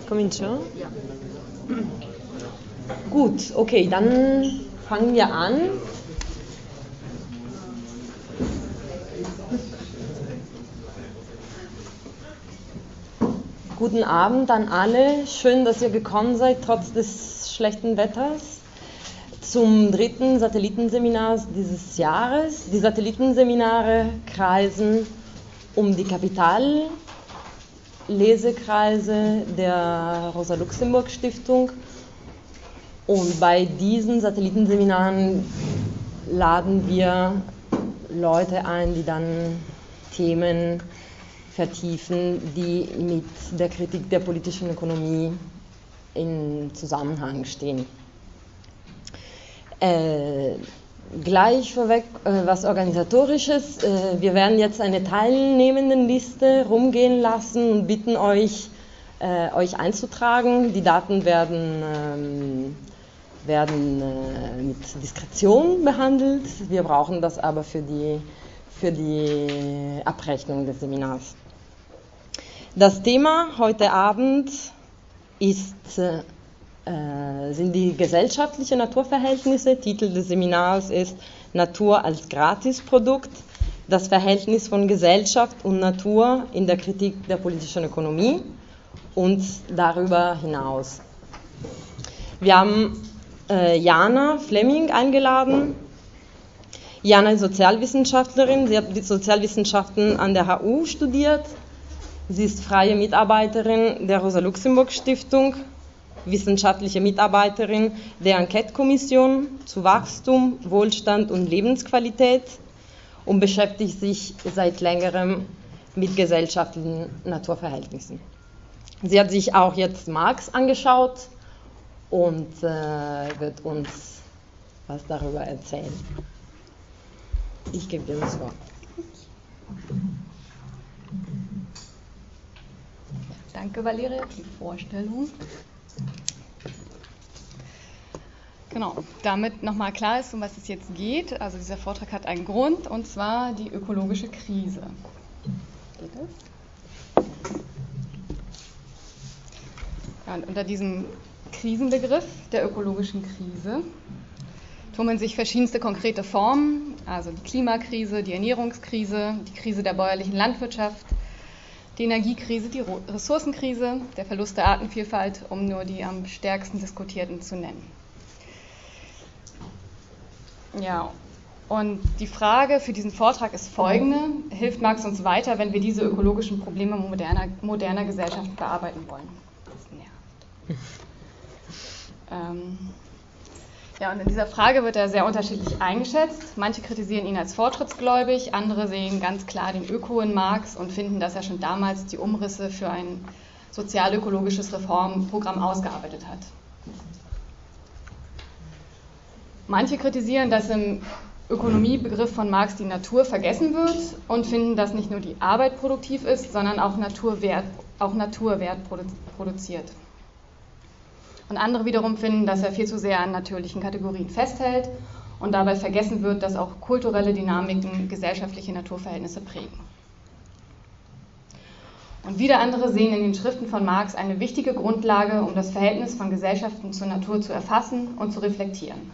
Comincio? Ja. Gut, okay, dann fangen wir an. Guten Abend an alle. Schön, dass ihr gekommen seid, trotz des schlechten Wetters, zum 3. Satellitenseminar dieses Jahres. Die Satellitenseminare kreisen um die Kapitallesekreise der Rosa-Luxemburg-Stiftung. Und bei diesen Satellitenseminaren laden wir Leute ein, die dann Themen vertiefen, die mit der Kritik der politischen Ökonomie in Zusammenhang stehen. Gleich vorweg was Organisatorisches. Wir werden jetzt eine Teilnehmendenliste rumgehen lassen und bitten euch einzutragen. Die Daten werden mit Diskretion behandelt. Wir brauchen das aber für die Abrechnung des Seminars. Das Thema heute Abend sind die gesellschaftlichen Naturverhältnisse. Titel des Seminars ist Natur als Gratisprodukt, das Verhältnis von Gesellschaft und Natur in der Kritik der politischen Ökonomie und darüber hinaus. Wir haben Jana Fleming eingeladen. Jana ist Sozialwissenschaftlerin, sie hat die Sozialwissenschaften an der HU studiert. Sie ist freie Mitarbeiterin der Rosa-Luxemburg-Stiftung, wissenschaftliche Mitarbeiterin der Enquete-Kommission zu Wachstum, Wohlstand und Lebensqualität und beschäftigt sich seit längerem mit gesellschaftlichen Naturverhältnissen. Sie hat sich auch jetzt Marx angeschaut und wird uns was darüber erzählen. Ich gebe dir das Wort. Danke, Valeria, für die Vorstellung. Genau, damit nochmal klar ist, um was es jetzt geht. Also dieser Vortrag hat einen Grund, und zwar die ökologische Krise. Geht das? Ja, und unter diesem Krisenbegriff der ökologischen Krise tummeln sich verschiedenste konkrete Formen, also die Klimakrise, die Ernährungskrise, die Krise der bäuerlichen Landwirtschaft, die Energiekrise, die Ressourcenkrise, der Verlust der Artenvielfalt, um nur die am stärksten diskutierten zu nennen. Ja, und die Frage für diesen Vortrag ist folgende: Hilft Marx uns weiter, wenn wir diese ökologischen Probleme moderner Gesellschaft bearbeiten wollen? Das nervt. Ja, und in dieser Frage wird er sehr unterschiedlich eingeschätzt. Manche kritisieren ihn als fortschrittsgläubig, andere sehen ganz klar den Öko in Marx und finden, dass er schon damals die Umrisse für ein sozial-ökologisches Reformprogramm ausgearbeitet hat. Manche kritisieren, dass im Ökonomiebegriff von Marx die Natur vergessen wird und finden, dass nicht nur die Arbeit produktiv ist, sondern auch Naturwert produziert. Und andere wiederum finden, dass er viel zu sehr an natürlichen Kategorien festhält und dabei vergessen wird, dass auch kulturelle Dynamiken gesellschaftliche Naturverhältnisse prägen. Und wieder andere sehen in den Schriften von Marx eine wichtige Grundlage, um das Verhältnis von Gesellschaften zur Natur zu erfassen und zu reflektieren.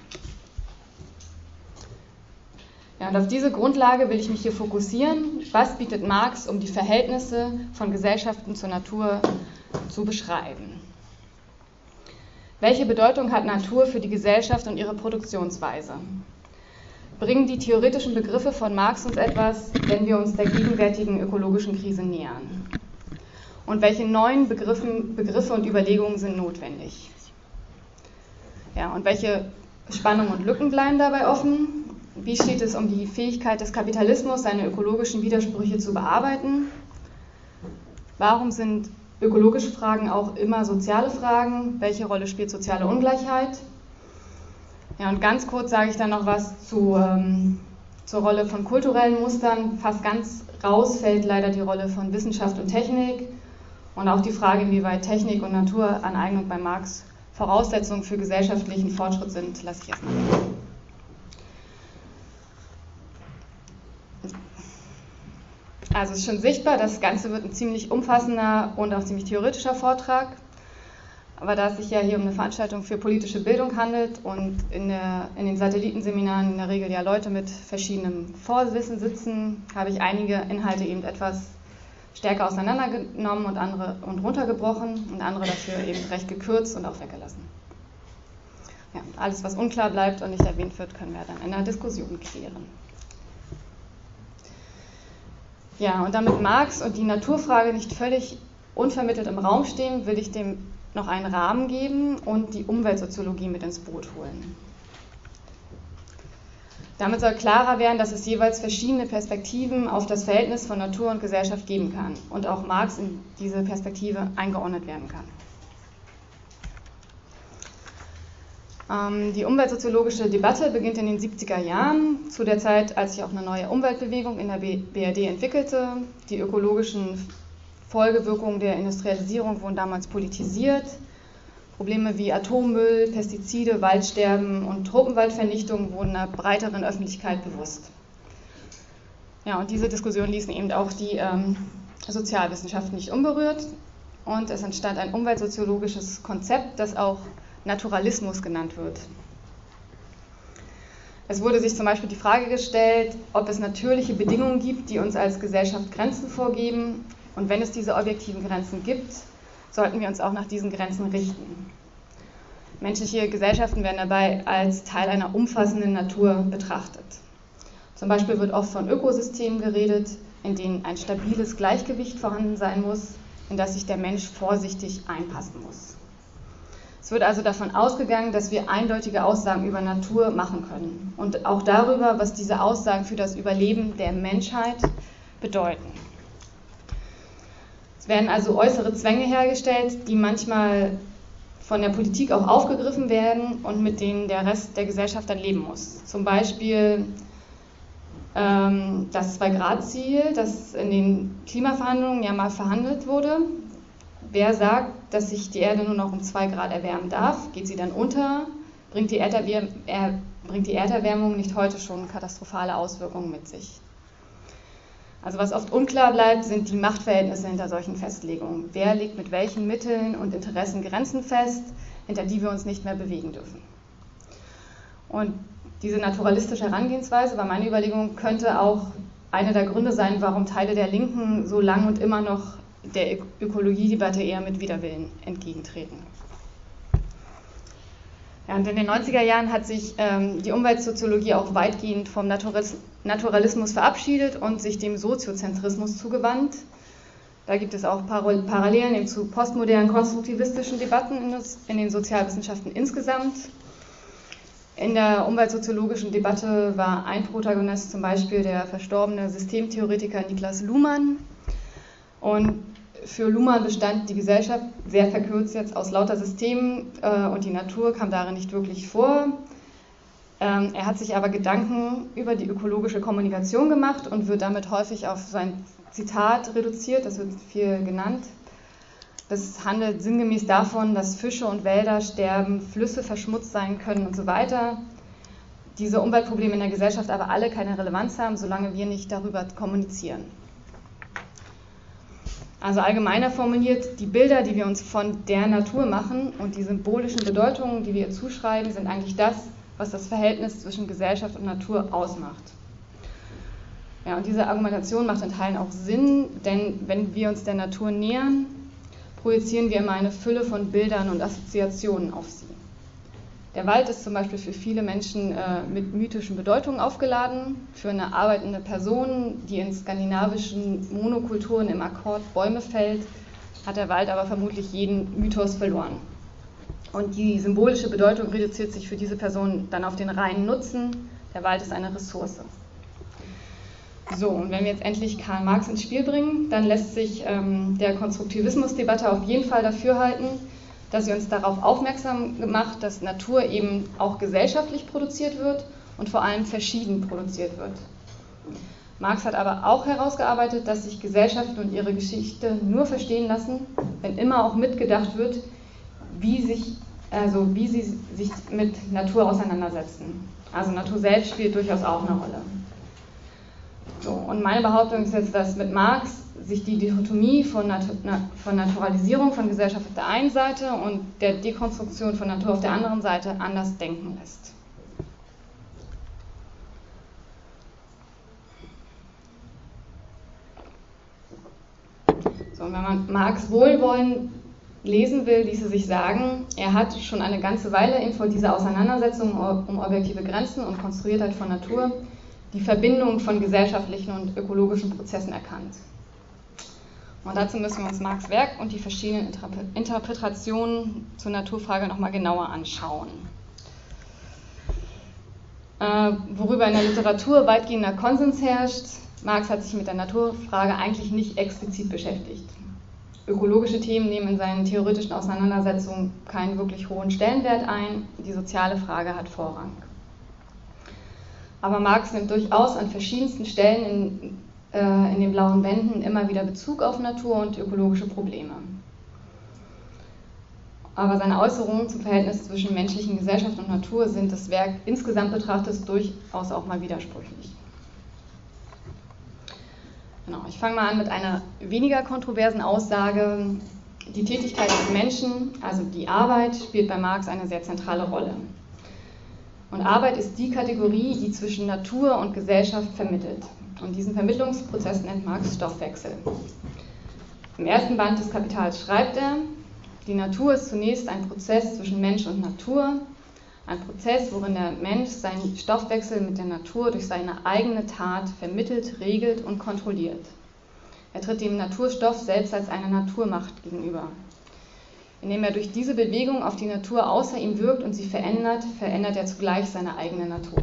Ja, und auf diese Grundlage will ich mich hier fokussieren. Was bietet Marx, um die Verhältnisse von Gesellschaften zur Natur zu beschreiben? Welche Bedeutung hat Natur für die Gesellschaft und ihre Produktionsweise? Bringen die theoretischen Begriffe von Marx uns etwas, wenn wir uns der gegenwärtigen ökologischen Krise nähern? Und welche neuen Begriffe und Überlegungen sind notwendig? Ja, und welche Spannungen und Lücken bleiben dabei offen? Wie steht es um die Fähigkeit des Kapitalismus, seine ökologischen Widersprüche zu bearbeiten? Warum sind ökologische Fragen auch immer soziale Fragen? Welche Rolle spielt soziale Ungleichheit? Ja, und ganz kurz sage ich dann noch was zur Rolle von kulturellen Mustern. Fast ganz raus fällt leider die Rolle von Wissenschaft und Technik und auch die Frage, inwieweit Technik und Naturaneignung bei Marx Voraussetzungen für gesellschaftlichen Fortschritt sind, lasse ich erstmal weg. Also es ist schon sichtbar, das Ganze wird ein ziemlich umfassender und auch ziemlich theoretischer Vortrag. Aber da es sich ja hier um eine Veranstaltung für politische Bildung handelt und in den Satellitenseminaren in der Regel ja Leute mit verschiedenem Vorwissen sitzen, habe ich einige Inhalte eben etwas stärker auseinandergenommen und runtergebrochen und andere dafür eben recht gekürzt und auch weggelassen. Ja, alles, was unklar bleibt und nicht erwähnt wird, können wir dann in der Diskussion klären. Ja, und damit Marx und die Naturfrage nicht völlig unvermittelt im Raum stehen, will ich dem noch einen Rahmen geben und die Umweltsoziologie mit ins Boot holen. Damit soll klarer werden, dass es jeweils verschiedene Perspektiven auf das Verhältnis von Natur und Gesellschaft geben kann und auch Marx in diese Perspektive eingeordnet werden kann. Die umweltsoziologische Debatte beginnt in den 70er Jahren, zu der Zeit, als sich auch eine neue Umweltbewegung in der BRD entwickelte. Die ökologischen Folgewirkungen der Industrialisierung wurden damals politisiert. Probleme wie Atommüll, Pestizide, Waldsterben und Tropenwaldvernichtung wurden einer breiteren Öffentlichkeit bewusst. Ja, und diese Diskussion ließen eben auch die Sozialwissenschaften nicht unberührt. Und es entstand ein umweltsoziologisches Konzept, das auch Naturalismus genannt wird. Es wurde sich zum Beispiel die Frage gestellt, ob es natürliche Bedingungen gibt, die uns als Gesellschaft Grenzen vorgeben. Und wenn es diese objektiven Grenzen gibt, sollten wir uns auch nach diesen Grenzen richten. Menschliche Gesellschaften werden dabei als Teil einer umfassenden Natur betrachtet. Zum Beispiel wird oft von Ökosystemen geredet, in denen ein stabiles Gleichgewicht vorhanden sein muss, in das sich der Mensch vorsichtig einpassen muss. Es wird also davon ausgegangen, dass wir eindeutige Aussagen über Natur machen können und auch darüber, was diese Aussagen für das Überleben der Menschheit bedeuten. Es werden also äußere Zwänge hergestellt, die manchmal von der Politik auch aufgegriffen werden und mit denen der Rest der Gesellschaft dann leben muss. Zum Beispiel das 2-Grad-Ziel, das in den Klimaverhandlungen ja mal verhandelt wurde. Wer sagt, dass sich die Erde nur noch um 2 Grad erwärmen darf? Geht sie dann unter? Bringt die Erderwärmung nicht heute schon katastrophale Auswirkungen mit sich? Also was oft unklar bleibt, sind die Machtverhältnisse hinter solchen Festlegungen. Wer legt mit welchen Mitteln und Interessen Grenzen fest, hinter die wir uns nicht mehr bewegen dürfen? Und diese naturalistische Herangehensweise, war meine Überlegung, könnte auch einer der Gründe sein, warum Teile der Linken so lang und immer noch der Ökologiedebatte eher mit Widerwillen entgegentreten. Ja, und in den 90er Jahren hat sich die Umweltsoziologie auch weitgehend vom Naturalismus verabschiedet und sich dem Soziozentrismus zugewandt. Da gibt es auch Parallelen eben zu postmodernen konstruktivistischen Debatten in den Sozialwissenschaften insgesamt. In der umweltsoziologischen Debatte war ein Protagonist zum Beispiel der verstorbene Systemtheoretiker Niklas Luhmann. Und für Luhmann bestand die Gesellschaft, sehr verkürzt jetzt, aus lauter Systemen und die Natur kam darin nicht wirklich vor. Er hat sich aber Gedanken über die ökologische Kommunikation gemacht und wird damit häufig auf sein Zitat reduziert, das wird viel genannt. Das handelt sinngemäß davon, dass Fische und Wälder sterben, Flüsse verschmutzt sein können und so weiter. Diese Umweltprobleme in der Gesellschaft aber alle keine Relevanz haben, solange wir nicht darüber kommunizieren. Also allgemeiner formuliert, die Bilder, die wir uns von der Natur machen und die symbolischen Bedeutungen, die wir ihr zuschreiben, sind eigentlich das, was das Verhältnis zwischen Gesellschaft und Natur ausmacht. Ja, und diese Argumentation macht in Teilen auch Sinn, denn wenn wir uns der Natur nähern, projizieren wir immer eine Fülle von Bildern und Assoziationen auf sie. Der Wald ist zum Beispiel für viele Menschen mit mythischen Bedeutungen aufgeladen. Für eine arbeitende Person, die in skandinavischen Monokulturen im Akkord Bäume fällt, hat der Wald aber vermutlich jeden Mythos verloren. Und die symbolische Bedeutung reduziert sich für diese Person dann auf den reinen Nutzen. Der Wald ist eine Ressource. So, und wenn wir jetzt endlich Karl Marx ins Spiel bringen, dann lässt sich der Konstruktivismusdebatte auf jeden Fall dafür halten, dass sie uns darauf aufmerksam macht, dass Natur eben auch gesellschaftlich produziert wird und vor allem verschieden produziert wird. Marx hat aber auch herausgearbeitet, dass sich Gesellschaften und ihre Geschichte nur verstehen lassen, wenn immer auch mitgedacht wird, wie sie sich mit Natur auseinandersetzen. Also Natur selbst spielt durchaus auch eine Rolle. So, und meine Behauptung ist jetzt, dass mit Marx sich die Dichotomie von Naturalisierung von Gesellschaft auf der einen Seite und der Dekonstruktion von Natur auf der anderen Seite anders denken lässt. So, und wenn man Marx wohlwollend lesen will, ließe sich sagen, er hat schon eine ganze Weile in vor dieser Auseinandersetzung um objektive Grenzen und Konstruiertheit von Natur die Verbindung von gesellschaftlichen und ökologischen Prozessen erkannt. Und dazu müssen wir uns Marx' Werk und die verschiedenen Interpretationen zur Naturfrage nochmal genauer anschauen. Worüber in der Literatur weitgehender Konsens herrscht, Marx hat sich mit der Naturfrage eigentlich nicht explizit beschäftigt. Ökologische Themen nehmen in seinen theoretischen Auseinandersetzungen keinen wirklich hohen Stellenwert ein, die soziale Frage hat Vorrang. Aber Marx nimmt durchaus an verschiedensten Stellen in den blauen Bänden immer wieder Bezug auf Natur und ökologische Probleme. Aber seine Äußerungen zum Verhältnis zwischen menschlichen Gesellschaft und Natur sind das Werk insgesamt betrachtet durchaus auch mal widersprüchlich. Genau, ich fange mal an mit einer weniger kontroversen Aussage. Die Tätigkeit des Menschen, also die Arbeit, spielt bei Marx eine sehr zentrale Rolle. Und Arbeit ist die Kategorie, die zwischen Natur und Gesellschaft vermittelt. Und diesen Vermittlungsprozess nennt Marx Stoffwechsel. Im ersten Band des Kapitals schreibt er, die Natur ist zunächst ein Prozess zwischen Mensch und Natur, ein Prozess, worin der Mensch seinen Stoffwechsel mit der Natur durch seine eigene Tat vermittelt, regelt und kontrolliert. Er tritt dem Naturstoff selbst als eine Naturmacht gegenüber. Indem er durch diese Bewegung auf die Natur außer ihm wirkt und sie verändert, verändert er zugleich seine eigene Natur.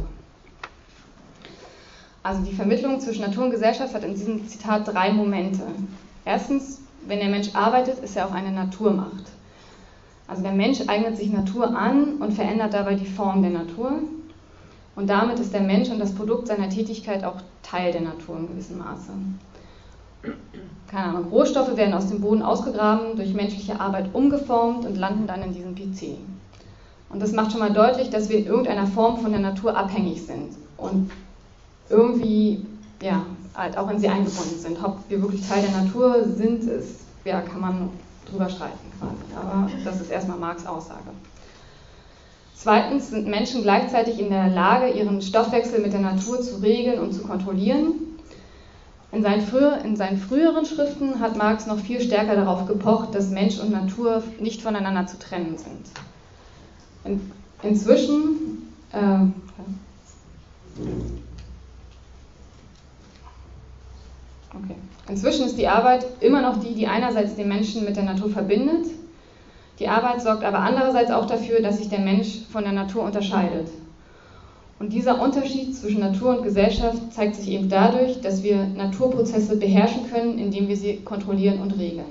Also die Vermittlung zwischen Natur und Gesellschaft hat in diesem Zitat 3 Momente. Erstens, wenn der Mensch arbeitet, ist er auch eine Naturmacht. Also der Mensch eignet sich Natur an und verändert dabei die Form der Natur. Und damit ist der Mensch und das Produkt seiner Tätigkeit auch Teil der Natur in gewissem Maße. Keine Ahnung, Rohstoffe werden aus dem Boden ausgegraben, durch menschliche Arbeit umgeformt und landen dann in diesem PC. Und das macht schon mal deutlich, dass wir in irgendeiner Form von der Natur abhängig sind und irgendwie halt auch in sie eingebunden sind. Ob wir wirklich Teil der Natur sind, kann man drüber streiten quasi. Aber das ist erstmal Marx' Aussage. Zweitens sind Menschen gleichzeitig in der Lage, ihren Stoffwechsel mit der Natur zu regeln und zu kontrollieren. In seinen früheren Schriften hat Marx noch viel stärker darauf gepocht, dass Mensch und Natur nicht voneinander zu trennen sind. Inzwischen ist die Arbeit immer noch die, die einerseits den Menschen mit der Natur verbindet. Die Arbeit sorgt aber andererseits auch dafür, dass sich der Mensch von der Natur unterscheidet. Und dieser Unterschied zwischen Natur und Gesellschaft zeigt sich eben dadurch, dass wir Naturprozesse beherrschen können, indem wir sie kontrollieren und regeln.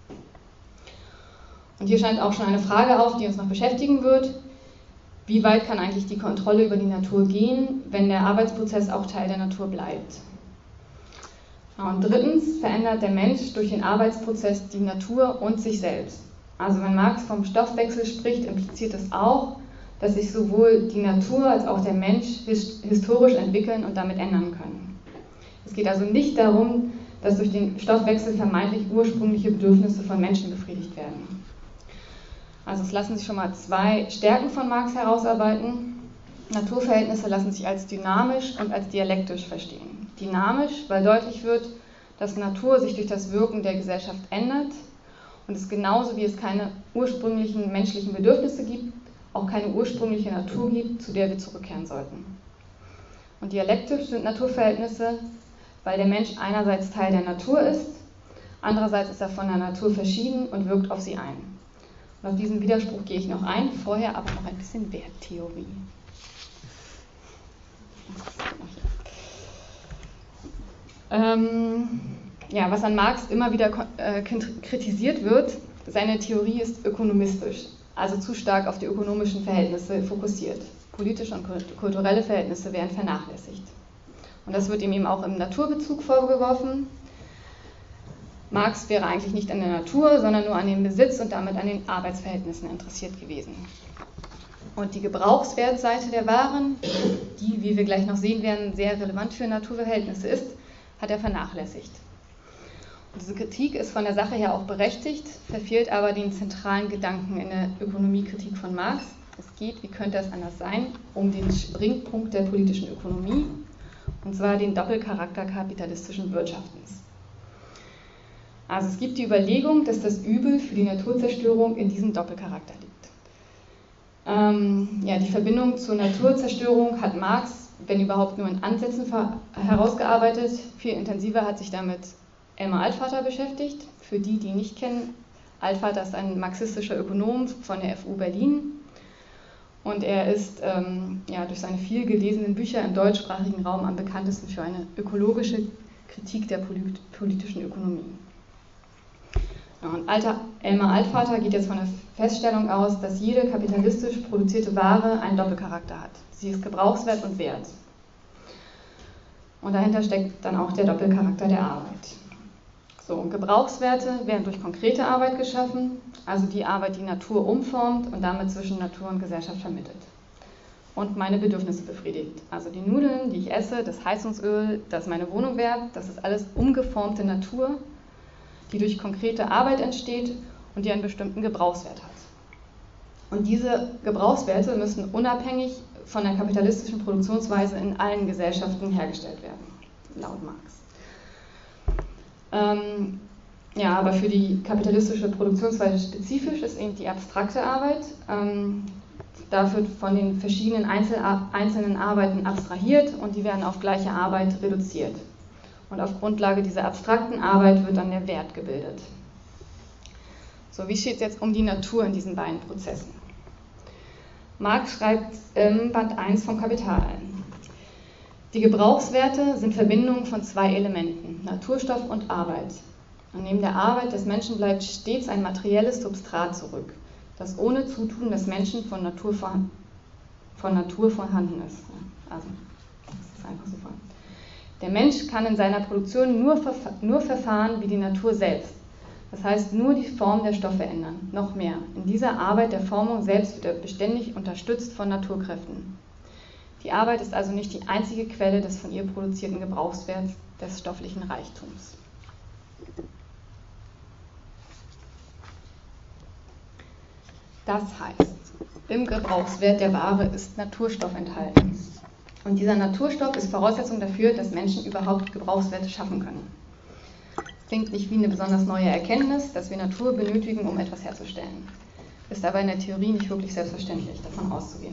Und hier scheint auch schon eine Frage auf, die uns noch beschäftigen wird. Wie weit kann eigentlich die Kontrolle über die Natur gehen, wenn der Arbeitsprozess auch Teil der Natur bleibt? Und drittens verändert der Mensch durch den Arbeitsprozess die Natur und sich selbst. Also wenn Marx vom Stoffwechsel spricht, impliziert es auch, dass sich sowohl die Natur als auch der Mensch historisch entwickeln und damit ändern können. Es geht also nicht darum, dass durch den Stoffwechsel vermeintlich ursprüngliche Bedürfnisse von Menschen befriedigt werden. Also es lassen sich schon mal 2 Stärken von Marx herausarbeiten. Naturverhältnisse lassen sich als dynamisch und als dialektisch verstehen. Dynamisch, weil deutlich wird, dass Natur sich durch das Wirken der Gesellschaft ändert und es genauso wie es keine ursprünglichen menschlichen Bedürfnisse gibt, auch keine ursprüngliche Natur gibt, zu der wir zurückkehren sollten. Und dialektisch sind Naturverhältnisse, weil der Mensch einerseits Teil der Natur ist, andererseits ist er von der Natur verschieden und wirkt auf sie ein. Und auf diesen Widerspruch gehe ich noch ein, vorher aber noch ein bisschen Werttheorie. Was an Marx immer wieder kritisiert wird, seine Theorie ist ökonomistisch, also zu stark auf die ökonomischen Verhältnisse fokussiert. Politische und kulturelle Verhältnisse werden vernachlässigt. Und das wird ihm eben auch im Naturbezug vorgeworfen. Marx wäre eigentlich nicht an der Natur, sondern nur an dem Besitz und damit an den Arbeitsverhältnissen interessiert gewesen. Und die Gebrauchswertseite der Waren, die, wie wir gleich noch sehen werden, sehr relevant für Naturverhältnisse ist, hat er vernachlässigt. Und diese Kritik ist von der Sache her auch berechtigt, verfehlt aber den zentralen Gedanken in der Ökonomiekritik von Marx. Es geht, wie könnte es anders sein, um den Springpunkt der politischen Ökonomie, und zwar den Doppelcharakter kapitalistischen Wirtschaftens. Also es gibt die Überlegung, dass das Übel für die Naturzerstörung in diesem Doppelcharakter liegt. Die Verbindung zur Naturzerstörung hat Marx, wenn überhaupt, nur in Ansätzen herausgearbeitet. Viel intensiver hat sich damit Elmar Altvater beschäftigt. Für die, die ihn nicht kennen, Altvater ist ein marxistischer Ökonom von der FU Berlin. Und er ist durch seine viel gelesenen Bücher im deutschsprachigen Raum am bekanntesten für eine ökologische Kritik der politischen Ökonomie. Ja, und Elmar Altvater geht jetzt von der Feststellung aus, dass jede kapitalistisch produzierte Ware einen Doppelcharakter hat. Sie ist Gebrauchswert und Wert. Und dahinter steckt dann auch der Doppelcharakter der Arbeit. So, und Gebrauchswerte werden durch konkrete Arbeit geschaffen, also die Arbeit, die Natur umformt und damit zwischen Natur und Gesellschaft vermittelt. Und meine Bedürfnisse befriedigt. Also die Nudeln, die ich esse, das Heizungsöl, das meine Wohnung wärmt, das ist alles umgeformte Natur, die durch konkrete Arbeit entsteht und die einen bestimmten Gebrauchswert hat. Und diese Gebrauchswerte müssen unabhängig von der kapitalistischen Produktionsweise in allen Gesellschaften hergestellt werden, laut Marx. Aber für die kapitalistische Produktionsweise spezifisch ist eben die abstrakte Arbeit. Da wird von den verschiedenen einzelnen Arbeiten abstrahiert und die werden auf gleiche Arbeit reduziert. Und auf Grundlage dieser abstrakten Arbeit wird dann der Wert gebildet. So, wie steht es jetzt um die Natur in diesen beiden Prozessen? Marx schreibt im Band 1 vom Kapital ein. Die Gebrauchswerte sind Verbindungen von zwei Elementen, Naturstoff und Arbeit. Und neben der Arbeit des Menschen bleibt stets ein materielles Substrat zurück, das ohne Zutun des Menschen von Natur vorhanden ist. Also, das ist einfach so vorhanden. Der Mensch kann in seiner Produktion nur verfahren wie die Natur selbst. Das heißt, nur die Form der Stoffe ändern, noch mehr. In dieser Arbeit der Formung selbst wird er beständig unterstützt von Naturkräften. Die Arbeit ist also nicht die einzige Quelle des von ihr produzierten Gebrauchswerts des stofflichen Reichtums. Das heißt, im Gebrauchswert der Ware ist Naturstoff enthalten. Und dieser Naturstoff ist Voraussetzung dafür, dass Menschen überhaupt Gebrauchswerte schaffen können. Es klingt nicht wie eine besonders neue Erkenntnis, dass wir Natur benötigen, um etwas herzustellen. Ist aber in der Theorie nicht wirklich selbstverständlich, davon auszugehen.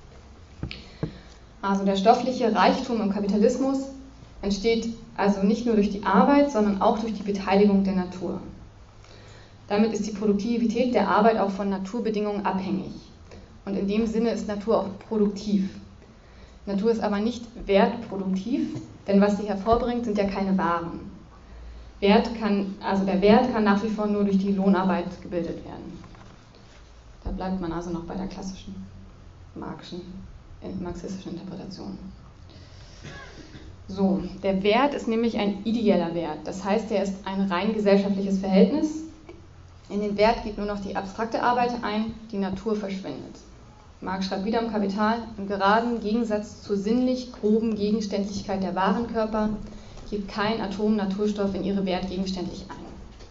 Also der stoffliche Reichtum im Kapitalismus entsteht also nicht nur durch die Arbeit, sondern auch durch die Beteiligung der Natur. Damit ist die Produktivität der Arbeit auch von Naturbedingungen abhängig. Und in dem Sinne ist Natur auch produktiv. Natur ist aber nicht wertproduktiv, denn was sie hervorbringt, sind ja keine Waren. Der Wert kann nach wie vor nur durch die Lohnarbeit gebildet werden. Da bleibt man also noch bei der klassischen marxistischen Interpretation. So, der Wert ist nämlich ein ideeller Wert, das heißt, er ist ein rein gesellschaftliches Verhältnis. In den Wert geht nur noch die abstrakte Arbeit ein, die Natur verschwindet. Marx schreibt wieder im Kapital, im geraden Gegensatz zur sinnlich groben Gegenständlichkeit der Warenkörper geht kein Atom Naturstoff in ihre wertgegenständlich ein.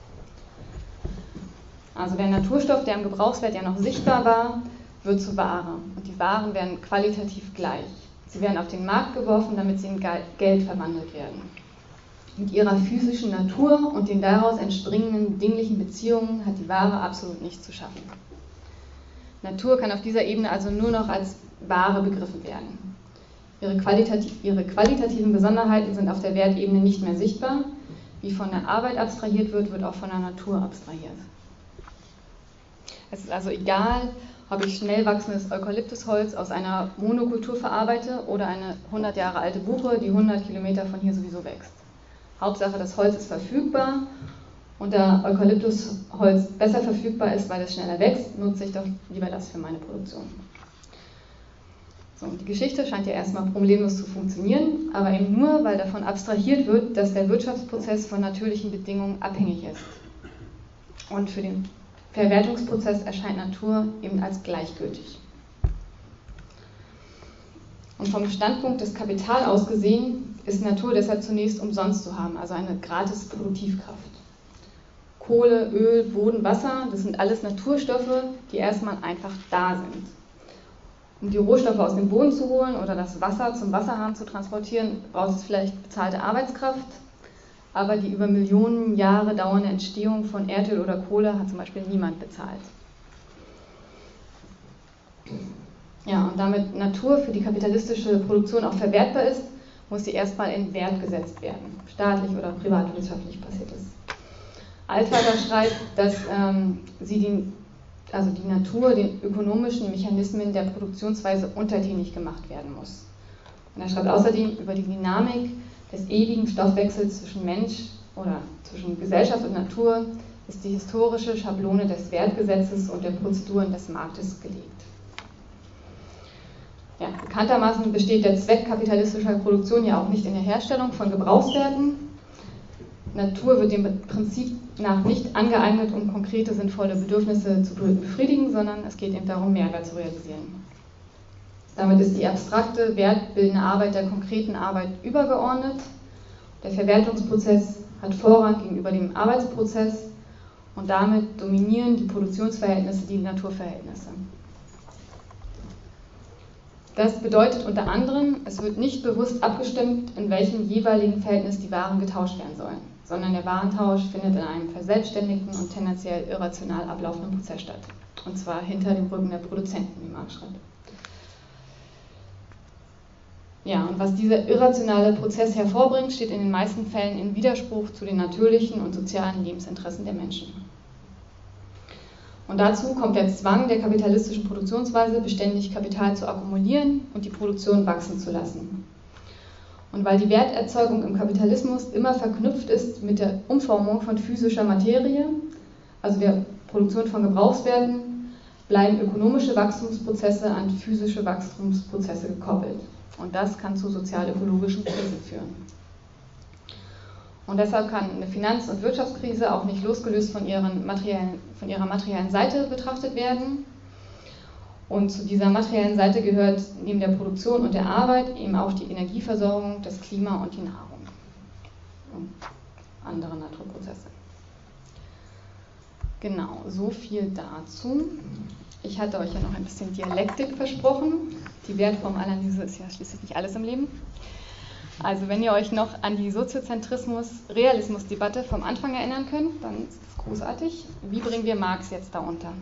Also der Naturstoff, der im Gebrauchswert ja noch sichtbar war, wird zu Ware. Und die Waren werden qualitativ gleich. Sie werden auf den Markt geworfen, damit sie in Geld verwandelt werden. Mit ihrer physischen Natur und den daraus entspringenden dinglichen Beziehungen hat die Ware absolut nichts zu schaffen. Natur kann auf dieser Ebene also nur noch als Ware begriffen werden. Ihre qualitativen Besonderheiten sind auf der Wertebene nicht mehr sichtbar. Wie von der Arbeit abstrahiert wird, wird auch von der Natur abstrahiert. Es ist also egal, ob ich schnell wachsendes Eukalyptusholz aus einer Monokultur verarbeite oder eine 100 Jahre alte Buche, die 100 Kilometer von hier sowieso wächst. Hauptsache, das Holz ist verfügbar und da Eukalyptusholz besser verfügbar ist, weil es schneller wächst, nutze ich doch lieber das für meine Produktion. So, die Geschichte scheint ja erstmal problemlos zu funktionieren, aber eben nur, weil davon abstrahiert wird, dass der Wirtschaftsprozess von natürlichen Bedingungen abhängig ist. Und für den Verwertungsprozess erscheint Natur eben als gleichgültig. Und vom Standpunkt des Kapitals aus gesehen ist Natur deshalb zunächst umsonst zu haben, also eine gratis Produktivkraft. Kohle, Öl, Boden, Wasser, das sind alles Naturstoffe, die erstmal einfach da sind. Um die Rohstoffe aus dem Boden zu holen oder das Wasser zum Wasserhahn zu transportieren, braucht es vielleicht bezahlte Arbeitskraft, aber die über Millionen Jahre dauernde Entstehung von Erdöl oder Kohle hat zum Beispiel niemand bezahlt. Ja, und damit Natur für die kapitalistische Produktion auch verwertbar ist, muss sie erstmal in Wert gesetzt werden, staatlich oder privatwirtschaftlich passiert ist. Althager schreibt, dass die Natur den ökonomischen Mechanismen der Produktionsweise untertänig gemacht werden muss. Und er schreibt außerdem über die Dynamik des ewigen Stoffwechsels zwischen Mensch oder zwischen Gesellschaft und Natur ist die historische Schablone des Wertgesetzes und der Prozeduren des Marktes gelegt. Ja, bekanntermaßen besteht der Zweck kapitalistischer Produktion ja auch nicht in der Herstellung von Gebrauchswerten. Natur wird dem Prinzip nach nicht angeeignet, um konkrete, sinnvolle Bedürfnisse zu befriedigen, sondern es geht eben darum, Mehrwert zu realisieren. Damit ist die abstrakte, wertbildende Arbeit der konkreten Arbeit übergeordnet. Der Verwertungsprozess hat Vorrang gegenüber dem Arbeitsprozess und damit dominieren die Produktionsverhältnisse die Naturverhältnisse. Das bedeutet unter anderem, es wird nicht bewusst abgestimmt, in welchem jeweiligen Verhältnis die Waren getauscht werden sollen, sondern der Warentausch findet in einem verselbstständigten und tendenziell irrational ablaufenden Prozess statt. Und zwar hinter dem Rücken der Produzenten, wie Marx schreibt. Ja, und was dieser irrationale Prozess hervorbringt, steht in den meisten Fällen in Widerspruch zu den natürlichen und sozialen Lebensinteressen der Menschen. Und dazu kommt der Zwang der kapitalistischen Produktionsweise, beständig Kapital zu akkumulieren und die Produktion wachsen zu lassen. Und weil die Werterzeugung im Kapitalismus immer verknüpft ist mit der Umformung von physischer Materie, also der Produktion von Gebrauchswerten, bleiben ökonomische Wachstumsprozesse an physische Wachstumsprozesse gekoppelt. Und das kann zu sozial-ökologischen Krisen führen. Und deshalb kann eine Finanz- und Wirtschaftskrise auch nicht losgelöst von ihrer materiellen Seite betrachtet werden. Und zu dieser materiellen Seite gehört neben der Produktion und der Arbeit eben auch die Energieversorgung, das Klima und die Nahrung und andere Naturprozesse. Genau, so viel dazu. Ich hatte euch ja noch ein bisschen Dialektik versprochen. Die Wertformanalyse ist ja schließlich nicht alles im Leben. Also wenn ihr euch noch an die Soziozentrismus-Realismus-Debatte vom Anfang erinnern könnt, dann ist es großartig. Wie bringen wir Marx jetzt da unter?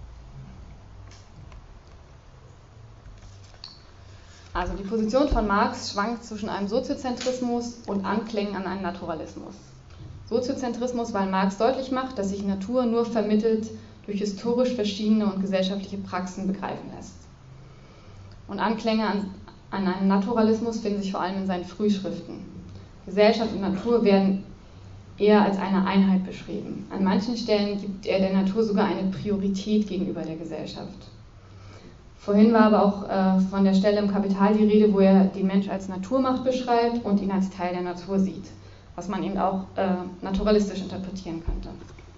Also die Position von Marx schwankt zwischen einem Soziozentrismus und Anklängen an einen Naturalismus. Soziozentrismus, weil Marx deutlich macht, dass sich Natur nur vermittelt durch historisch verschiedene und gesellschaftliche Praxen begreifen lässt. Und Anklänge an einen Naturalismus finden sich vor allem in seinen Frühschriften. Gesellschaft und Natur werden eher als eine Einheit beschrieben. An manchen Stellen gibt er der Natur sogar eine Priorität gegenüber der Gesellschaft. Vorhin war aber auch von der Stelle im Kapital die Rede, wo er den Mensch als Naturmacht beschreibt und ihn als Teil der Natur sieht, was man eben auch naturalistisch interpretieren könnte.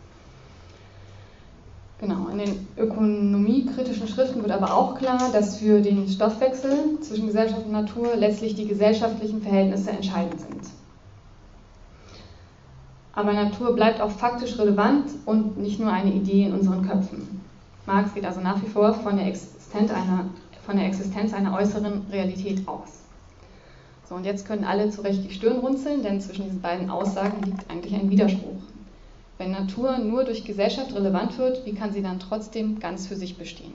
Genau, in den ökonomiekritischen Schriften wird aber auch klar, dass für den Stoffwechsel zwischen Gesellschaft und Natur letztlich die gesellschaftlichen Verhältnisse entscheidend sind. Aber Natur bleibt auch faktisch relevant und nicht nur eine Idee in unseren Köpfen. Marx geht also nach wie vor von der Existenz einer äußeren Realität aus. So, und jetzt können alle zu Recht die Stirn runzeln, denn zwischen diesen beiden Aussagen liegt eigentlich ein Widerspruch. Wenn Natur nur durch Gesellschaft relevant wird, wie kann sie dann trotzdem ganz für sich bestehen?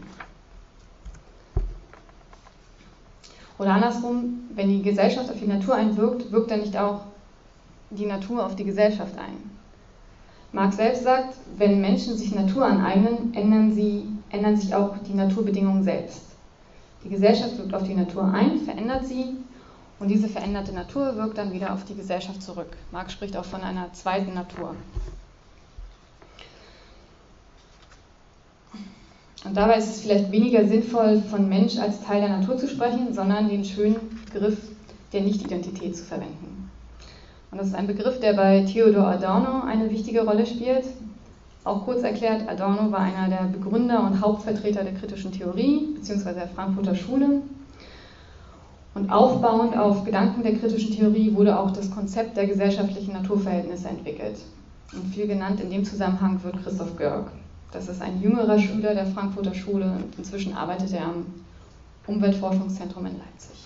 Oder andersrum, wenn die Gesellschaft auf die Natur einwirkt, wirkt dann nicht auch die Natur auf die Gesellschaft ein? Marx selbst sagt, wenn Menschen sich Natur aneignen, ändern sich auch die Naturbedingungen selbst. Die Gesellschaft wirkt auf die Natur ein, verändert sie und diese veränderte Natur wirkt dann wieder auf die Gesellschaft zurück. Marx spricht auch von einer zweiten Natur. Und dabei ist es vielleicht weniger sinnvoll, von Mensch als Teil der Natur zu sprechen, sondern den schönen Begriff der Nichtidentität zu verwenden. Und das ist ein Begriff, der bei Theodor Adorno eine wichtige Rolle spielt. Auch kurz erklärt, Adorno war einer der Begründer und Hauptvertreter der kritischen Theorie bzw. der Frankfurter Schule. Und aufbauend auf Gedanken der kritischen Theorie wurde auch das Konzept der gesellschaftlichen Naturverhältnisse entwickelt. Und viel genannt in dem Zusammenhang wird Christoph Görg. Das ist ein jüngerer Schüler der Frankfurter Schule und inzwischen arbeitet er am Umweltforschungszentrum in Leipzig.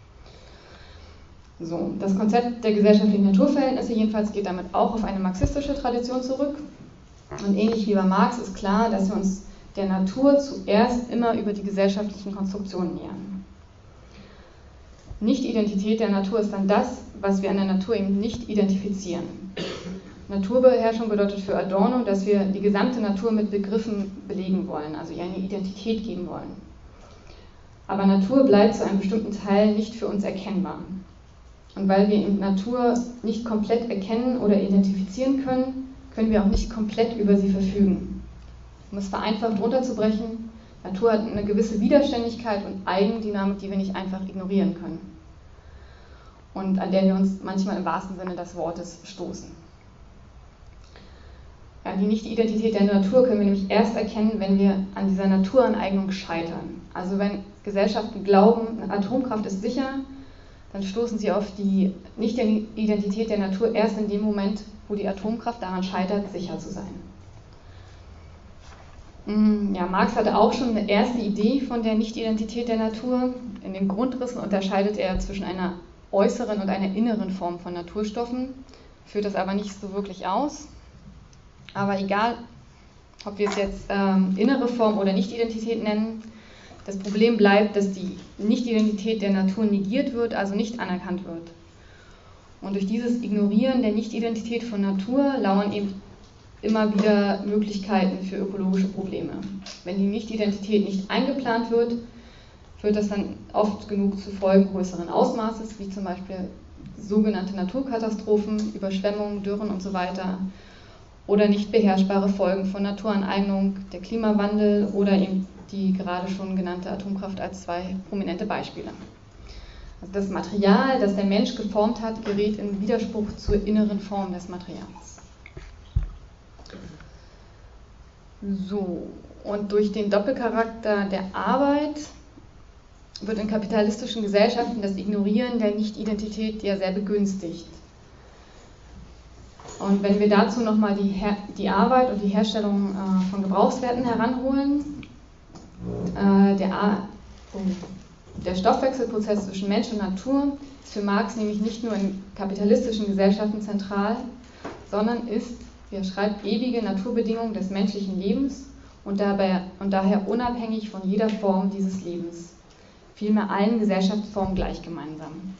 So, das Konzept der gesellschaftlichen Naturverhältnisse jedenfalls geht damit auch auf eine marxistische Tradition zurück. Und ähnlich wie bei Marx ist klar, dass wir uns der Natur zuerst immer über die gesellschaftlichen Konstruktionen nähern. Nicht-Identität der Natur ist dann das, was wir an der Natur eben nicht identifizieren. Naturbeherrschung bedeutet für Adorno, dass wir die gesamte Natur mit Begriffen belegen wollen, also ihr eine Identität geben wollen. Aber Natur bleibt zu einem bestimmten Teil nicht für uns erkennbar. Und weil wir in Natur nicht komplett erkennen oder identifizieren können, können wir auch nicht komplett über sie verfügen. Um es vereinfacht runterzubrechen, Natur hat eine gewisse Widerständigkeit und Eigendynamik, die wir nicht einfach ignorieren können. Und an der wir uns manchmal im wahrsten Sinne des Wortes stoßen. Ja, die Nicht-Identität der Natur können wir nämlich erst erkennen, wenn wir an dieser Naturaneignung scheitern. Also wenn Gesellschaften glauben, eine Atomkraft ist sicher, dann stoßen sie auf die Nicht-Identität der Natur erst in dem Moment, wo die Atomkraft daran scheitert, sicher zu sein. Ja, Marx hatte auch schon eine erste Idee von der Nicht-Identität der Natur. In den Grundrissen unterscheidet er zwischen einer äußeren und einer inneren Form von Naturstoffen, führt das aber nicht so wirklich aus. Aber egal, ob wir es jetzt innere Form oder Nicht-Identität nennen, das Problem bleibt, dass die Nicht-Identität der Natur negiert wird, also nicht anerkannt wird. Und durch dieses Ignorieren der Nicht-Identität von Natur lauern eben immer wieder Möglichkeiten für ökologische Probleme. Wenn die Nicht-Identität nicht eingeplant wird, führt das dann oft genug zu Folgen größeren Ausmaßes, wie zum Beispiel sogenannte Naturkatastrophen, Überschwemmungen, Dürren und so weiter, oder nicht beherrschbare Folgen von Naturaneignung, der Klimawandel oder eben die gerade schon genannte Atomkraft als zwei prominente Beispiele. Also das Material, das der Mensch geformt hat, gerät in Widerspruch zur inneren Form des Materials. So, und durch den Doppelcharakter der Arbeit wird in kapitalistischen Gesellschaften das Ignorieren der Nicht-Identität ja sehr begünstigt. Und wenn wir dazu nochmal die Arbeit und die Herstellung von Gebrauchswerten heranholen, der Stoffwechselprozess zwischen Mensch und Natur ist für Marx nämlich nicht nur in kapitalistischen Gesellschaften zentral, sondern ist, wie er schreibt, ewige Naturbedingung des menschlichen Lebens und daher unabhängig von jeder Form dieses Lebens, vielmehr allen Gesellschaftsformen gleich gemeinsam.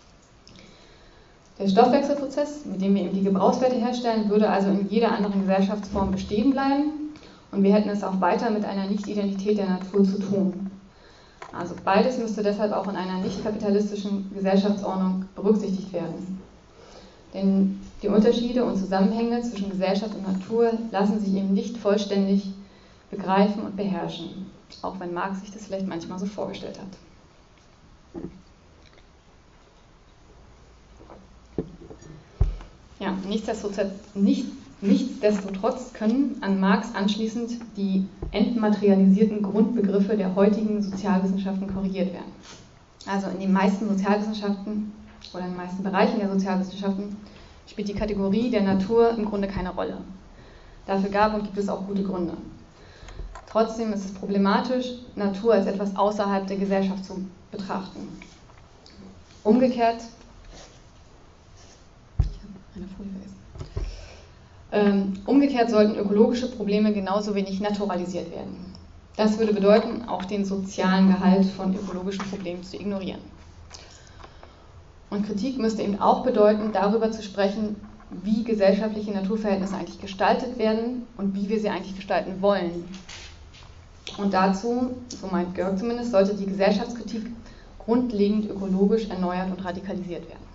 Der Stoffwechselprozess, mit dem wir eben die Gebrauchswerte herstellen, würde also in jeder anderen Gesellschaftsform bestehen bleiben und wir hätten es auch weiter mit einer Nicht-Identität der Natur zu tun. Also beides müsste deshalb auch in einer nicht-kapitalistischen Gesellschaftsordnung berücksichtigt werden. Denn die Unterschiede und Zusammenhänge zwischen Gesellschaft und Natur lassen sich eben nicht vollständig begreifen und beherrschen, auch wenn Marx sich das vielleicht manchmal so vorgestellt hat. Ja, nichtsdestotrotz können an Marx anschließend die entmaterialisierten Grundbegriffe der heutigen Sozialwissenschaften korrigiert werden. Also in den meisten Sozialwissenschaften oder in den meisten Bereichen der Sozialwissenschaften spielt die Kategorie der Natur im Grunde keine Rolle. Dafür gab und gibt es auch gute Gründe. Trotzdem ist es problematisch, Natur als etwas außerhalb der Gesellschaft zu betrachten. Umgekehrt sollten ökologische Probleme genauso wenig naturalisiert werden. Das würde bedeuten, auch den sozialen Gehalt von ökologischen Problemen zu ignorieren. Und Kritik müsste eben auch bedeuten, darüber zu sprechen, wie gesellschaftliche Naturverhältnisse eigentlich gestaltet werden und wie wir sie eigentlich gestalten wollen. Und dazu, so meint Görg zumindest, sollte die Gesellschaftskritik grundlegend ökologisch erneuert und radikalisiert werden.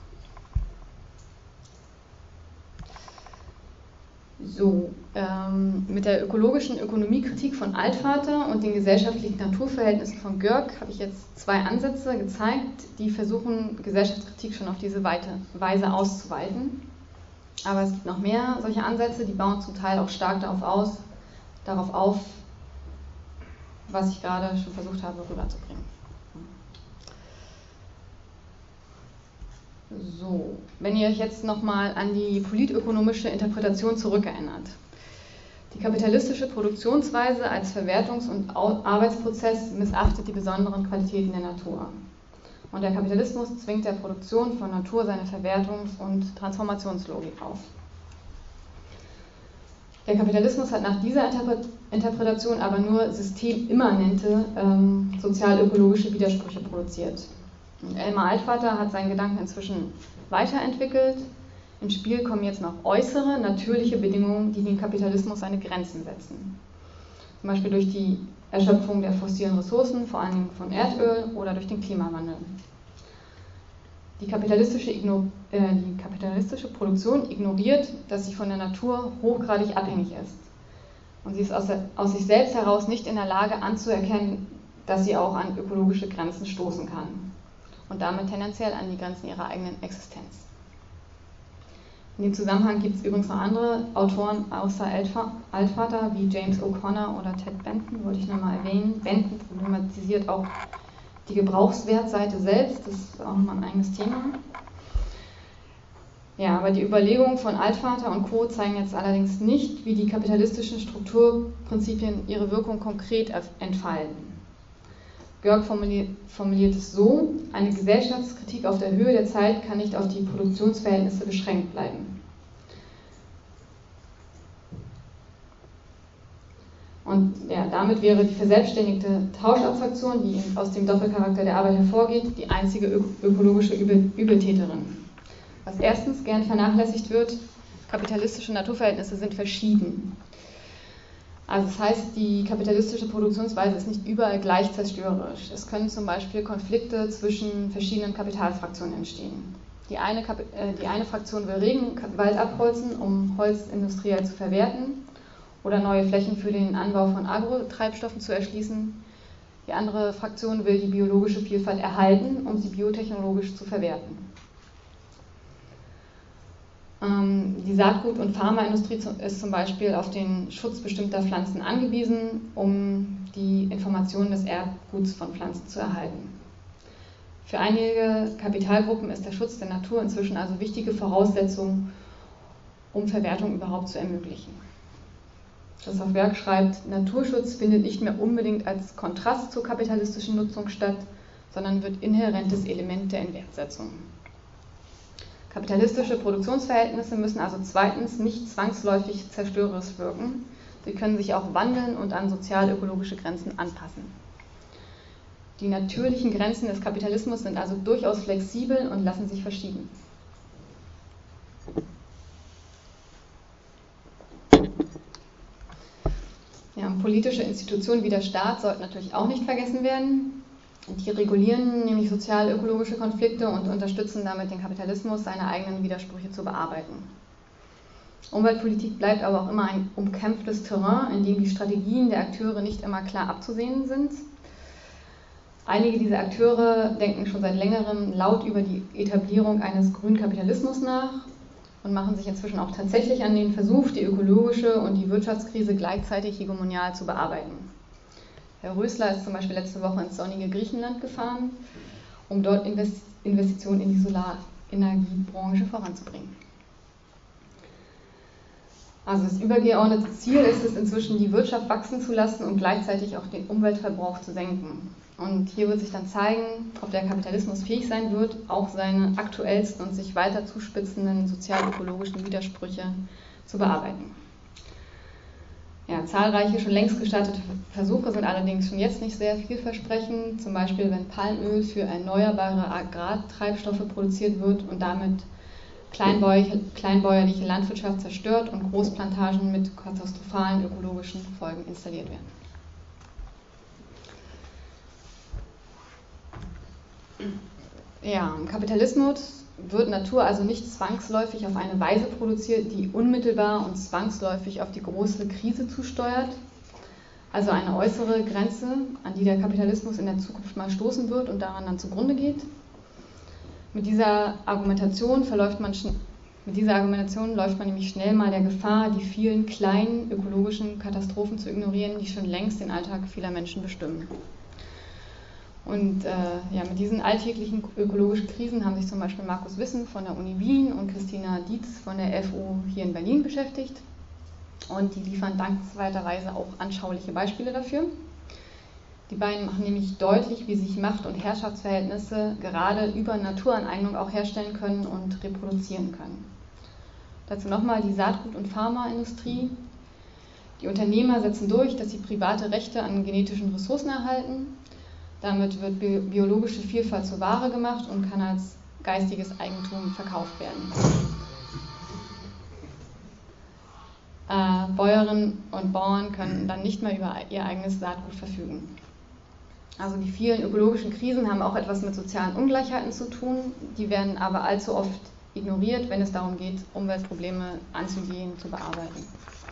So, mit der ökologischen Ökonomiekritik von Altvater und den gesellschaftlichen Naturverhältnissen von Görg habe ich jetzt zwei Ansätze gezeigt, die versuchen, Gesellschaftskritik schon auf diese Weise auszuweiten. Aber es gibt noch mehr solche Ansätze, die bauen zum Teil auch stark darauf auf, was ich gerade schon versucht habe rüberzubringen. So, wenn ihr euch jetzt nochmal an die politökonomische Interpretation zurückerinnert. Die kapitalistische Produktionsweise als Verwertungs- und Arbeitsprozess missachtet die besonderen Qualitäten der Natur. Und der Kapitalismus zwingt der Produktion von Natur seine Verwertungs- und Transformationslogik auf. Der Kapitalismus hat nach dieser Interpretation aber nur systemimmanente sozial-ökologische Widersprüche produziert. Und Elmar Altvater hat seinen Gedanken inzwischen weiterentwickelt. Ins Spiel kommen jetzt noch äußere, natürliche Bedingungen, die dem Kapitalismus seine Grenzen setzen. Zum Beispiel durch die Erschöpfung der fossilen Ressourcen, vor allem von Erdöl, oder durch den Klimawandel. Die kapitalistische Produktion ignoriert, dass sie von der Natur hochgradig abhängig ist. Und sie ist aus sich selbst heraus nicht in der Lage anzuerkennen, dass sie auch an ökologische Grenzen stoßen kann. Und damit tendenziell an die Grenzen ihrer eigenen Existenz. In dem Zusammenhang gibt es übrigens noch andere Autoren außer Altvater, wie James O'Connor oder Ted Benton, wollte ich nochmal erwähnen. Benton problematisiert auch die Gebrauchswertseite selbst, das ist auch nochmal ein eigenes Thema. Ja, aber die Überlegungen von Altvater und Co. zeigen jetzt allerdings nicht, wie die kapitalistischen Strukturprinzipien ihre Wirkung konkret entfalten. Görg formuliert es so: Eine Gesellschaftskritik auf der Höhe der Zeit kann nicht auf die Produktionsverhältnisse beschränkt bleiben. Und ja, damit wäre die verselbstständigte Tauschabstraktion, die aus dem Doppelcharakter der Arbeit hervorgeht, die einzige ökologische Übeltäterin. Was erstens gern vernachlässigt wird: kapitalistische Naturverhältnisse sind verschieden. Also das heißt, die kapitalistische Produktionsweise ist nicht überall gleich zerstörerisch. Es können zum Beispiel Konflikte zwischen verschiedenen Kapitalfraktionen entstehen. Die eine Fraktion will Regenwald abholzen, um Holz industriell zu verwerten oder neue Flächen für den Anbau von Agrotreibstoffen zu erschließen. Die andere Fraktion will die biologische Vielfalt erhalten, um sie biotechnologisch zu verwerten. Die Saatgut- und Pharmaindustrie ist zum Beispiel auf den Schutz bestimmter Pflanzen angewiesen, um die Informationen des Erbguts von Pflanzen zu erhalten. Für einige Kapitalgruppen ist der Schutz der Natur inzwischen also wichtige Voraussetzung, um Verwertung überhaupt zu ermöglichen. Christoph Görg schreibt: Naturschutz findet nicht mehr unbedingt als Kontrast zur kapitalistischen Nutzung statt, sondern wird inhärentes Element der Inwertsetzung. Kapitalistische Produktionsverhältnisse müssen also zweitens nicht zwangsläufig zerstörerisch wirken. Sie können sich auch wandeln und an sozial-ökologische Grenzen anpassen. Die natürlichen Grenzen des Kapitalismus sind also durchaus flexibel und lassen sich verschieben. Ja, politische Institutionen wie der Staat sollten natürlich auch nicht vergessen werden. Die regulieren nämlich sozial-ökologische Konflikte und unterstützen damit den Kapitalismus, seine eigenen Widersprüche zu bearbeiten. Umweltpolitik bleibt aber auch immer ein umkämpftes Terrain, in dem die Strategien der Akteure nicht immer klar abzusehen sind. Einige dieser Akteure denken schon seit längerem laut über die Etablierung eines grünen Kapitalismus nach und machen sich inzwischen auch tatsächlich an den Versuch, die ökologische und die Wirtschaftskrise gleichzeitig hegemonial zu bearbeiten. Herr Rösler ist zum Beispiel letzte Woche ins sonnige Griechenland gefahren, um dort Investitionen in die Solarenergiebranche voranzubringen. Also das übergeordnete Ziel ist es inzwischen, die Wirtschaft wachsen zu lassen und gleichzeitig auch den Umweltverbrauch zu senken. Und hier wird sich dann zeigen, ob der Kapitalismus fähig sein wird, auch seine aktuellsten und sich weiter zuspitzenden sozial-ökologischen Widersprüche zu bearbeiten. Ja, zahlreiche schon längst gestartete Versuche sind allerdings schon jetzt nicht sehr vielversprechend. Zum Beispiel, wenn Palmöl für erneuerbare Agrartreibstoffe produziert wird und damit kleinbäuerliche Landwirtschaft zerstört und Großplantagen mit katastrophalen ökologischen Folgen installiert werden. Ja, im Kapitalismus wird Natur also nicht zwangsläufig auf eine Weise produziert, die unmittelbar und zwangsläufig auf die große Krise zusteuert, also eine äußere Grenze, an die der Kapitalismus in der Zukunft mal stoßen wird und daran dann zugrunde geht. Mit dieser Argumentation läuft man nämlich schnell mal der Gefahr, die vielen kleinen ökologischen Katastrophen zu ignorieren, die schon längst den Alltag vieler Menschen bestimmen. Und mit diesen alltäglichen ökologischen Krisen haben sich zum Beispiel Markus Wissen von der Uni Wien und Christina Dietz von der FU hier in Berlin beschäftigt. Und die liefern dankenswerterweise auch anschauliche Beispiele dafür. Die beiden machen nämlich deutlich, wie sich Macht- und Herrschaftsverhältnisse gerade über Naturaneignung auch herstellen können und reproduzieren können. Dazu nochmal die Saatgut- und Pharmaindustrie. Die Unternehmer setzen durch, dass sie private Rechte an genetischen Ressourcen erhalten. Damit wird biologische Vielfalt zur Ware gemacht und kann als geistiges Eigentum verkauft werden. Bäuerinnen und Bauern können dann nicht mehr über ihr eigenes Saatgut verfügen. Also die vielen ökologischen Krisen haben auch etwas mit sozialen Ungleichheiten zu tun. Die werden aber allzu oft ignoriert, wenn es darum geht, Umweltprobleme anzugehen, zu bearbeiten.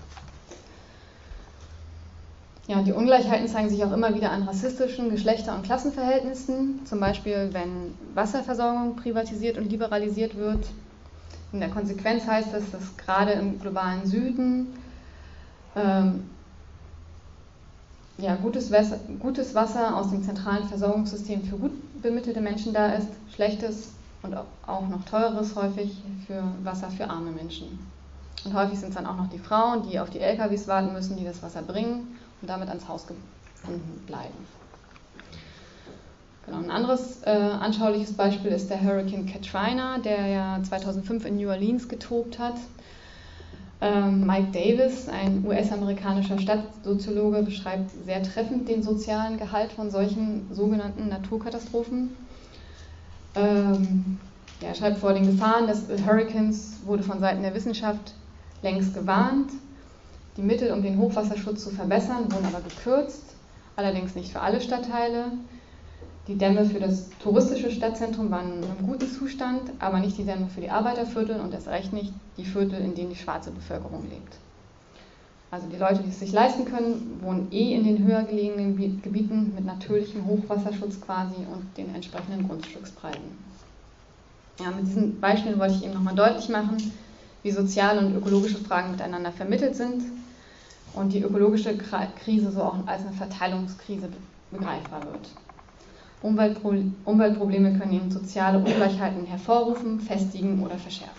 Ja, und die Ungleichheiten zeigen sich auch immer wieder an rassistischen Geschlechter- und Klassenverhältnissen, zum Beispiel wenn Wasserversorgung privatisiert und liberalisiert wird. In der Konsequenz heißt das, dass gerade im globalen Süden gutes Wasser aus dem zentralen Versorgungssystem für gut bemittelte Menschen da ist, schlechtes und auch noch teures häufig für Wasser für arme Menschen. Und häufig sind es dann auch noch die Frauen, die auf die LKWs warten müssen, die das Wasser bringen und damit ans Haus gebunden bleiben. Genau, ein anderes anschauliches Beispiel ist der Hurricane Katrina, der ja 2005 in New Orleans getobt hat. Mike Davis, ein US-amerikanischer Stadtsoziologe, beschreibt sehr treffend den sozialen Gehalt von solchen sogenannten Naturkatastrophen. Er schreibt, vor den Gefahren des Hurrikans wurde von Seiten der Wissenschaft längst gewarnt. Die Mittel, um den Hochwasserschutz zu verbessern, wurden aber gekürzt, allerdings nicht für alle Stadtteile. Die Dämme für das touristische Stadtzentrum waren in einem guten Zustand, aber nicht die Dämme für die Arbeiterviertel und erst recht nicht die Viertel, in denen die schwarze Bevölkerung lebt. Also die Leute, die es sich leisten können, wohnen in den höher gelegenen Gebieten mit natürlichem Hochwasserschutz quasi und den entsprechenden Grundstückspreisen. Ja, mit diesen Beispielen wollte ich eben nochmal deutlich machen, wie soziale und ökologische Fragen miteinander vermittelt sind und die ökologische Krise so auch als eine Verteilungskrise begreifbar wird. Umweltprobleme können eben soziale Ungleichheiten hervorrufen, festigen oder verschärfen.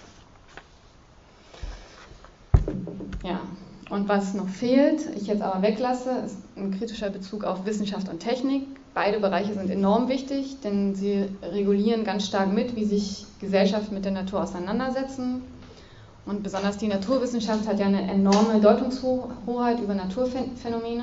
Ja, und was noch fehlt, ich jetzt aber weglasse, ist ein kritischer Bezug auf Wissenschaft und Technik. Beide Bereiche sind enorm wichtig, denn sie regulieren ganz stark mit, wie sich Gesellschaften mit der Natur auseinandersetzen. Und besonders die Naturwissenschaft hat ja eine enorme Deutungshoheit über Naturphänomene.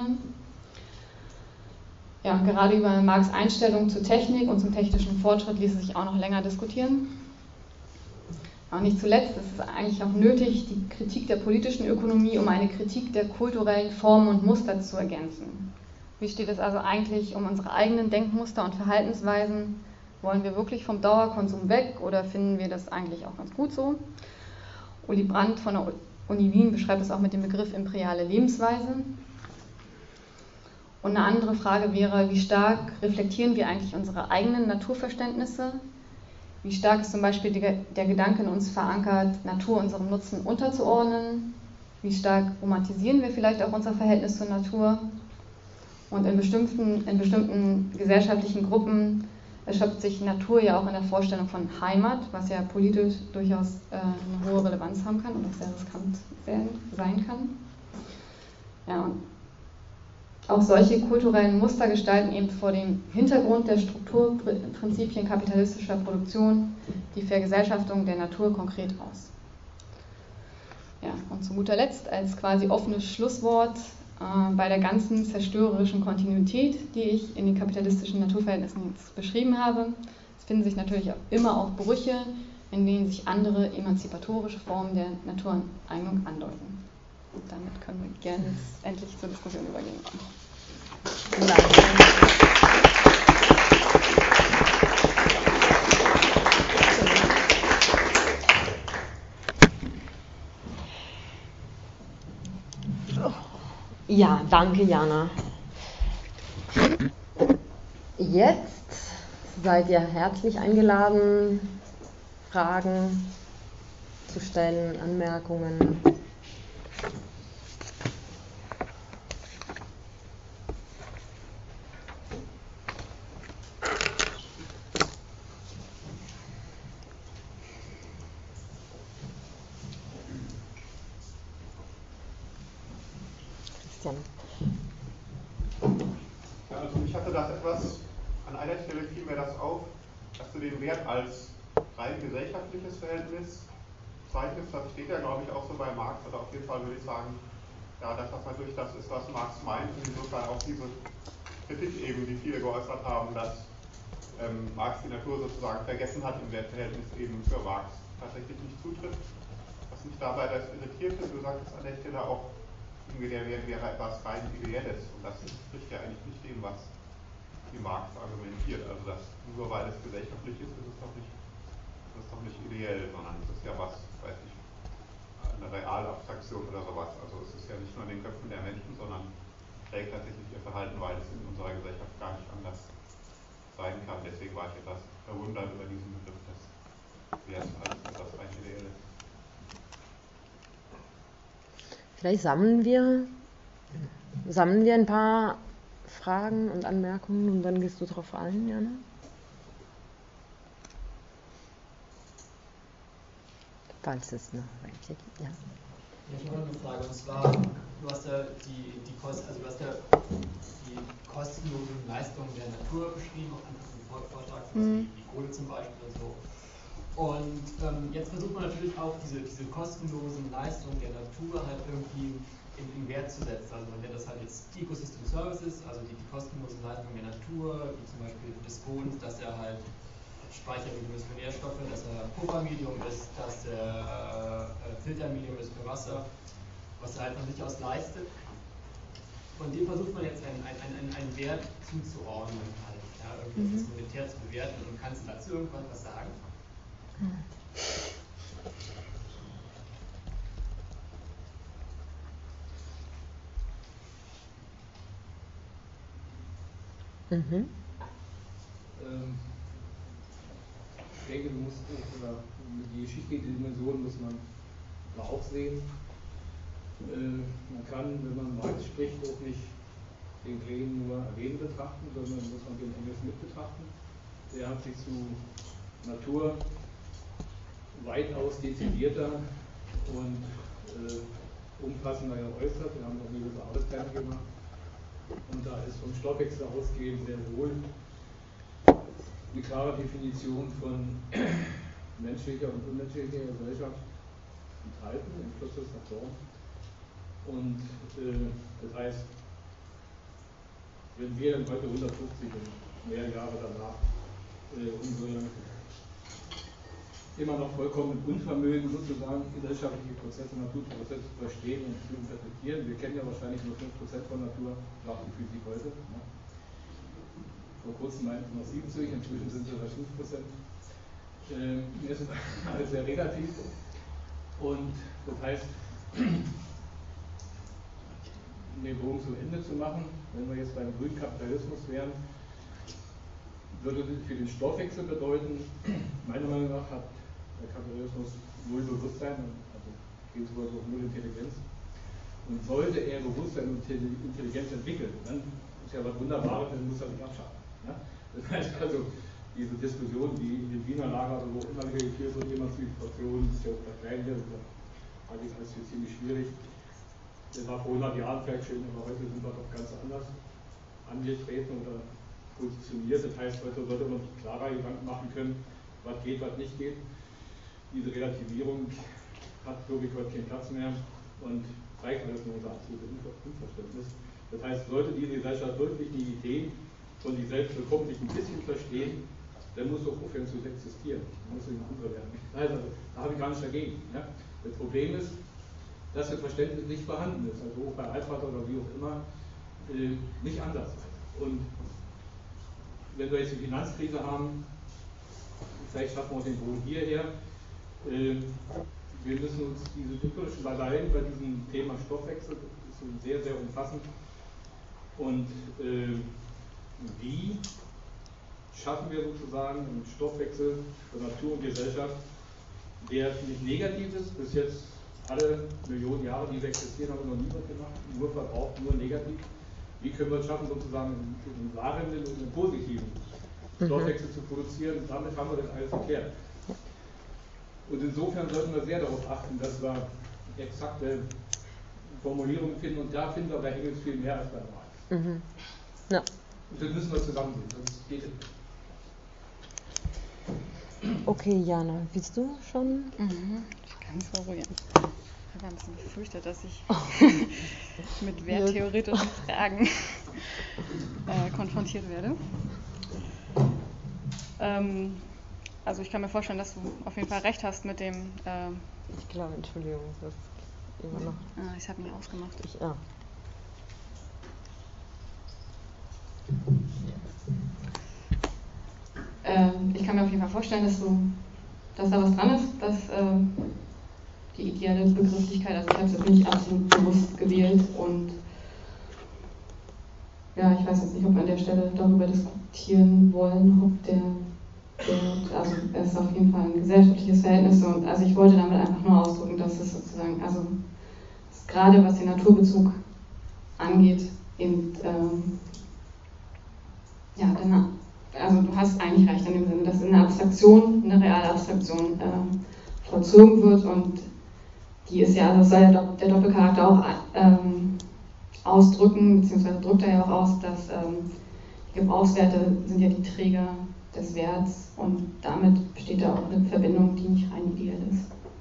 Ja, gerade über Marx' Einstellung zur Technik und zum technischen Fortschritt ließe sich auch noch länger diskutieren. Aber nicht zuletzt ist es eigentlich auch nötig, die Kritik der politischen Ökonomie um eine Kritik der kulturellen Formen und Muster zu ergänzen. Wie steht es also eigentlich um unsere eigenen Denkmuster und Verhaltensweisen? Wollen wir wirklich vom Dauerkonsum weg oder finden wir das eigentlich auch ganz gut so? Uli Brandt von der Uni Wien beschreibt es auch mit dem Begriff imperiale Lebensweise. Und eine andere Frage wäre, wie stark reflektieren wir eigentlich unsere eigenen Naturverständnisse? Wie stark ist zum Beispiel der Gedanke in uns verankert, Natur unserem Nutzen unterzuordnen? Wie stark romantisieren wir vielleicht auch unser Verhältnis zur Natur? Und in bestimmten gesellschaftlichen Gruppen erschöpft sich Natur ja auch in der Vorstellung von Heimat, was ja politisch durchaus eine hohe Relevanz haben kann und auch sehr riskant sein kann. Ja, und auch solche kulturellen Muster gestalten eben vor dem Hintergrund der Strukturprinzipien kapitalistischer Produktion die Vergesellschaftung der Natur konkret aus. Ja, und zu guter Letzt als quasi offenes Schlusswort bei der ganzen zerstörerischen Kontinuität, die ich in den kapitalistischen Naturverhältnissen jetzt beschrieben habe, es finden sich natürlich auch immer auch Brüche, in denen sich andere emanzipatorische Formen der Natureignung andeuten. Und damit können wir gerne jetzt endlich zur Diskussion übergehen. Ja, danke Jana. Jetzt seid ihr herzlich eingeladen, Fragen zu stellen, Anmerkungen. Christian. Ja, also ich hatte das etwas, an einer Stelle fiel mir das auf, dass du den Wert als rein gesellschaftliches Verhältnis zeichnest. Das steht ja, glaube ich, auch so bei Marx, oder auf jeden Fall würde ich sagen, ja, dass das natürlich das ist, was Marx meint, und insofern auch diese Kritik eben, die viele geäußert haben, dass Marx die Natur sozusagen vergessen hat im Wertverhältnis eben für Marx tatsächlich nicht zutrifft. Was mich dabei das irritierte, du sagtest an der Stelle auch, der Wert wäre etwas rein Ideelles, und das entspricht ja eigentlich nicht dem, was wie Marx argumentiert. Also dass nur weil es gesellschaftlich ist, ist es doch nicht ideell, sondern es ist ja was, weiß ich, eine reale Abstraktion oder sowas. Also es ist ja nicht nur in den Köpfen der Menschen, sondern trägt tatsächlich ihr Verhalten, weil es in unserer Gesellschaft gar nicht anders sein kann. Deswegen war ich etwas verwundert über diesen Begriff des Werts als etwas rein Ideelles. Vielleicht sammeln wir ein paar Fragen und Anmerkungen und dann gehst du drauf ein, Jana? Falls es noch welche gibt, ja. Ich habe noch eine Frage, und zwar, du hast ja die kostenlosen Leistungen der Natur beschrieben, auch einfach im Vortrag, wie Kohle zum Beispiel und so. Und jetzt versucht man natürlich auch diese kostenlosen Leistungen der Natur halt irgendwie in Wert zu setzen. Also man nennt das halt jetzt Ecosystem Services, also die kostenlosen Leistungen der Natur, wie zum Beispiel des Bodens, dass er halt Speichermedium ist für Nährstoffe, dass er Puffermedium ist, dass er Filtermedium ist für Wasser, was er halt von sich aus leistet. Und dem versucht man jetzt einen Wert zuzuordnen, halt, ja, irgendwie das monetär zu bewerten. Und kannst du dazu irgendwas sagen? Ich denke, die geschichtliche Dimension muss man auch sehen. Man kann, wenn man Marx spricht, auch nicht den Kleinen nur erwähnen betrachten, sondern muss man den Engels mit betrachten. Der hat sich zu Natur weitaus dezidierter und umfassender geäußert. Wir haben auch eine gewisse Arbeitsteilung gemacht. Und da ist vom Stoffwechsel ausgehend sehr wohl eine klare Definition von menschlicher und unmenschlicher Gesellschaft enthalten, in kürzester Form. Und das heißt, wenn wir dann heute 150 und mehr Jahre danach unsere immer noch vollkommen Unvermögen, sozusagen gesellschaftliche Prozesse, Naturprozesse zu verstehen und zu interpretieren. Wir kennen ja wahrscheinlich nur 5% von Natur, nach der Physik heute. Ne? Vor kurzem meinten es noch 70, inzwischen sind es bei 5%. Das ist alles sehr relativ. Und das heißt, um den Bogen zu Ende zu machen, wenn wir jetzt beim grünen Kapitalismus wären, würde das für den Stoffwechsel bedeuten, meiner Meinung nach hat der Kapitalismus null Bewusstsein, also gegenüber auch null Intelligenz. Und sollte er Bewusstsein und Intelligenz entwickeln, dann ist ja was Wunderbares, dann muss er nicht abschaffen. Ja? Das heißt also, diese Diskussion, die in den Wiener Lager oder wo immer wieder geführt wird, Emanzipation, ist ja auch bei klein wird, halte ich alles für ziemlich schwierig. Das war vor 100 Jahren vielleicht schön, aber heute sind wir doch ganz anders angetreten oder positioniert. Das heißt, heute sollte man sich klarer Gedanken machen können, was geht, was nicht geht. Diese Relativierung hat, glaube ich, heute keinen Platz mehr und zeigt alles nur unser absolutes Unverständnis. Das heißt, sollte diese Gesellschaft wirklich die Idee von sich selbst bekommen, sich ein bisschen verstehen, dann muss doch aufhören zu existieren. Dann muss eine andere werden. Also, da habe ich gar nicht dagegen. Ja? Das Problem ist, dass das Verständnis nicht vorhanden ist. Also auch bei Altvater oder wie auch immer, nicht anders. Und wenn wir jetzt die Finanzkrise haben, vielleicht schaffen wir den Bogen hierher. Wir müssen uns diese typischen Parallelen bei diesem Thema Stoffwechsel, das ist sehr, sehr umfassend. Und wie schaffen wir sozusagen einen Stoffwechsel für Natur und Gesellschaft, der nicht negativ ist, bis jetzt alle Millionen Jahre, die wir existieren, haben wir noch nie was gemacht, nur verbraucht, nur negativ. Wie können wir es schaffen, sozusagen einen wahrenden und einen positiven Stoffwechsel zu produzieren? Damit haben wir das alles erklärt. Und insofern sollten wir sehr darauf achten, dass wir exakte Formulierungen finden, und da finden wir bei Engels viel mehr als bei Marx. Mhm. Ja. Und das müssen wir zusammen sehen, sonst geht es nicht. Okay, Jana, willst du schon? Ich kann es beruhigen. Ich habe ein bisschen befürchtet, dass ich mit werttheoretischen Fragen konfrontiert werde. Also ich kann mir vorstellen, dass du auf jeden Fall recht hast mit dem... Ich glaube, Entschuldigung, das immer noch... ich habe mich ausgemacht. Ich kann mir auf jeden Fall vorstellen, dass da was dran ist, dass die ideale Begrifflichkeit, also ich habe es jetzt nicht absolut bewusst gewählt und ja, ich weiß jetzt nicht, ob wir an der Stelle darüber diskutieren wollen, ob also es ist auf jeden Fall ein gesellschaftliches Verhältnis und also ich wollte damit einfach nur ausdrücken, dass es sozusagen, also gerade was den Naturbezug angeht, eben, also du hast eigentlich recht in dem Sinne, dass eine Abstraktion, eine reale Abstraktion vollzogen wird und die ist ja, also das soll ja der Doppelcharakter auch ausdrücken, beziehungsweise drückt er ja auch aus, dass die Gebrauchswerte sind ja die Träger des Werts und damit besteht da auch eine Verbindung, die nicht rein ideell ist.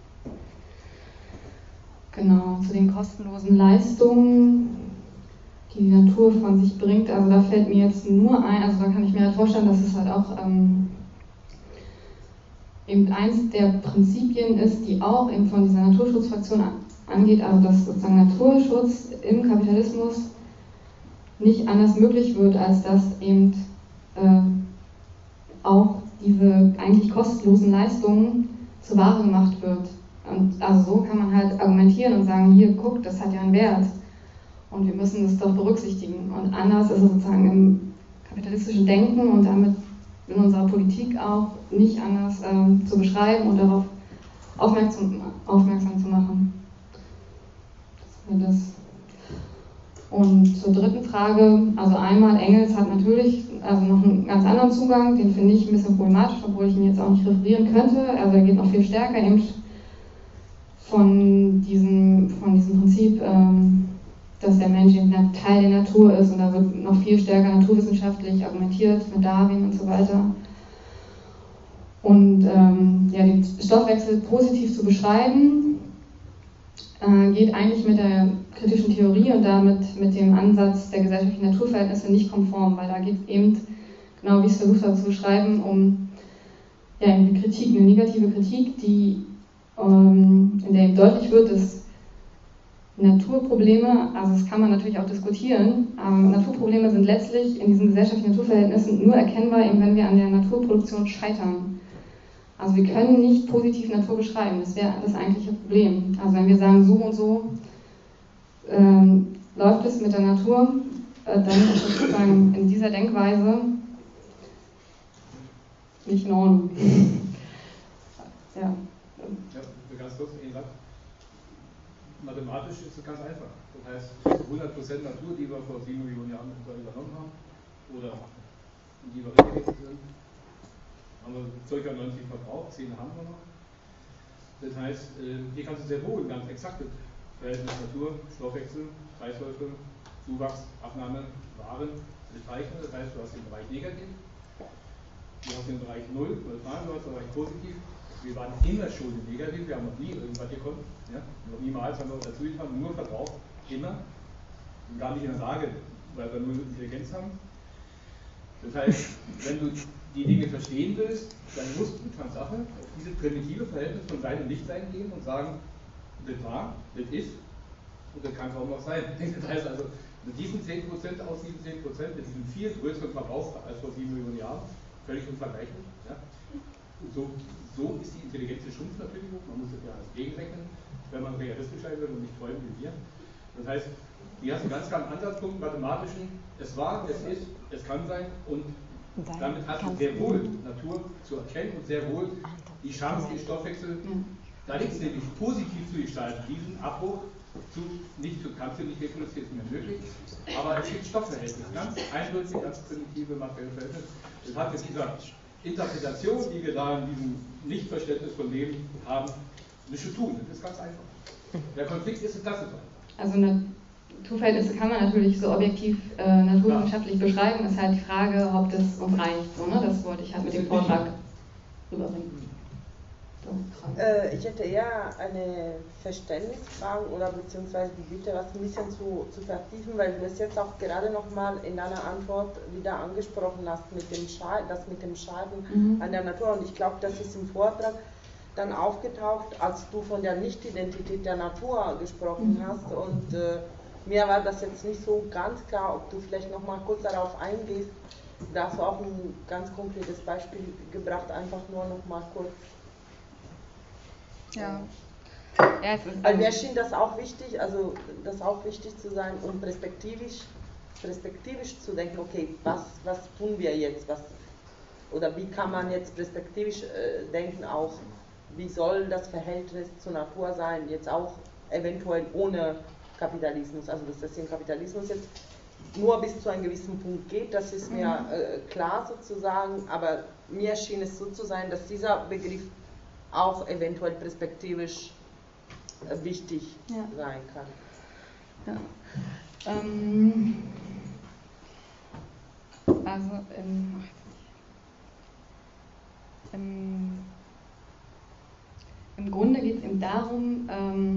Genau, zu den kostenlosen Leistungen, die die Natur von sich bringt, also da fällt mir jetzt nur ein, also da kann ich mir halt vorstellen, dass es halt auch eben eins der Prinzipien ist, die auch eben von dieser Naturschutzfraktion angeht, also dass sozusagen Naturschutz im Kapitalismus nicht anders möglich wird, als dass eben auch diese eigentlich kostenlosen Leistungen zur Ware gemacht wird. Und also so kann man halt argumentieren und sagen, hier, guck, das hat ja einen Wert und wir müssen das doch berücksichtigen. Und anders ist es sozusagen im kapitalistischen Denken und damit in unserer Politik auch nicht anders zu beschreiben und darauf aufmerksam zu machen. Das wäre das. Und zur dritten Frage, also einmal, Engels hat natürlich also noch einen ganz anderen Zugang, den finde ich ein bisschen problematisch, obwohl ich ihn jetzt auch nicht referieren könnte. Also er geht noch viel stärker eben von diesem Prinzip, dass der Mensch eben ein Teil der Natur ist und da wird noch viel stärker naturwissenschaftlich argumentiert mit Darwin und so weiter. Und den Stoffwechsel positiv zu beschreiben, geht eigentlich mit der kritischen Theorie und damit mit dem Ansatz der gesellschaftlichen Naturverhältnisse nicht konform, weil da geht es eben, genau wie ich es versucht habe zu beschreiben, um eine Kritik, eine negative Kritik, die, in der eben deutlich wird, dass Naturprobleme, also das kann man natürlich auch diskutieren, aber Naturprobleme sind letztlich in diesen gesellschaftlichen Naturverhältnissen nur erkennbar, eben wenn wir an der Naturproduktion scheitern. Also wir können nicht positiv Natur beschreiben, das wäre das eigentliche Problem. Also wenn wir sagen, so und so läuft es mit der Natur, dann ist es sozusagen in dieser Denkweise nicht in Ordnung. Ja. Ganz kurz, einen Satz. Mathematisch ist es ganz einfach. Das heißt, 100% Natur, die wir vor 7 Millionen Jahren übernommen haben, oder die wir regelmäßig sind, haben wir ca. 90 verbraucht, 10 haben wir noch. Das heißt, hier kannst du sehr wohl ein ganz exaktes Verhältnis Natur, Stoffwechsel, Kreisläufe, Zuwachs, Abnahme, Waren bezeichnen. Das heißt, du hast den Bereich negativ, du hast den Bereich 0, neutral, du hast den Bereich positiv. Wir waren immer schon negativ, wir haben noch nie irgendwas gekonnt, ja? Noch niemals haben wir dazu getan, nur verbraucht, immer, und gar nicht in der Lage, weil wir nur Intelligenz haben. Das heißt, wenn du die Dinge verstehen willst, dann musst du Tatsache auf diese primitive Verhältnis von Sein und Nichtsein gehen und sagen, das war, das ist und das kann kaum noch sein. Das heißt also, mit diesen 10% aus diesen 10%, mit diesem viel größeren Verbrauch als vor 7 Millionen Jahren, völlig unvergleichlich. Ja? So ist die Intelligenz des Schrumpf natürlich, man muss das ja als gegenrechnen, wenn man realistisch sein will und nicht träumen wie wir. Das heißt, hier hast du einen ganz klaren Ansatzpunkt, mathematischen, es war, es ist, es kann sein und damit hast du sehr wohl Natur zu erkennen und sehr wohl die Chance, den Stoffwechsel, da liegt es nämlich positiv zu gestalten, diesen Abbruch kannst du nicht reproduzieren, ist nicht mehr möglich, aber es gibt Stoffverhältnisse, ganz eindeutig, ganz primitive materielle Verhältnisse. Das hat mit dieser Interpretation, die wir da in diesem Nichtverständnis von Leben haben, nichts zu tun. Das ist ganz einfach. Der Konflikt ist das einfach. also Naturverhältnisse kann man natürlich so objektiv naturwissenschaftlich beschreiben, ist halt die Frage, ob das uns reicht. So, ne? Das wollte ich halt mit dem Vortrag rüberbringen. Ich hätte eher eine Verständnisfrage oder beziehungsweise die Bitte, was ein bisschen zu vertiefen, weil du es jetzt auch gerade nochmal in deiner Antwort wieder angesprochen hast, mit dem Schaden an der Natur. Und ich glaube, das ist im Vortrag dann aufgetaucht, als du von der Nicht-Identität der Natur gesprochen hast. Und mir war das jetzt nicht so ganz klar, ob du vielleicht nochmal kurz darauf eingehst. Da hast du auch ein ganz konkretes Beispiel gebracht, einfach nur nochmal kurz. Ja. Weil mir schien das auch wichtig, also das auch wichtig zu sein, um perspektivisch zu denken, okay, was tun wir jetzt, oder wie kann man jetzt perspektivisch denken, auch wie soll das Verhältnis zur Natur sein, jetzt auch eventuell ohne Kapitalismus, also dass das im Kapitalismus jetzt nur bis zu einem gewissen Punkt geht, das ist mir klar sozusagen, aber mir schien es so zu sein, dass dieser Begriff auch eventuell perspektivisch wichtig sein kann. Ja. Also im Grunde geht es eben darum,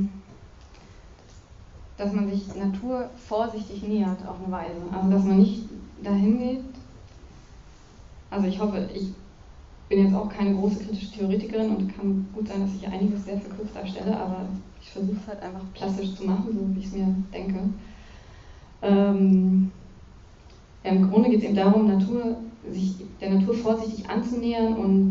dass man sich Natur vorsichtig nähert auf eine Weise. Also dass man nicht dahin geht. Also ich hoffe, ich bin jetzt auch keine große kritische Theoretikerin und kann gut sein, dass ich einiges sehr verkürzt darstelle, aber ich versuche es halt einfach plastisch zu machen, so wie ich es mir denke. Ja, im Grunde geht es eben darum, sich der Natur vorsichtig anzunähern und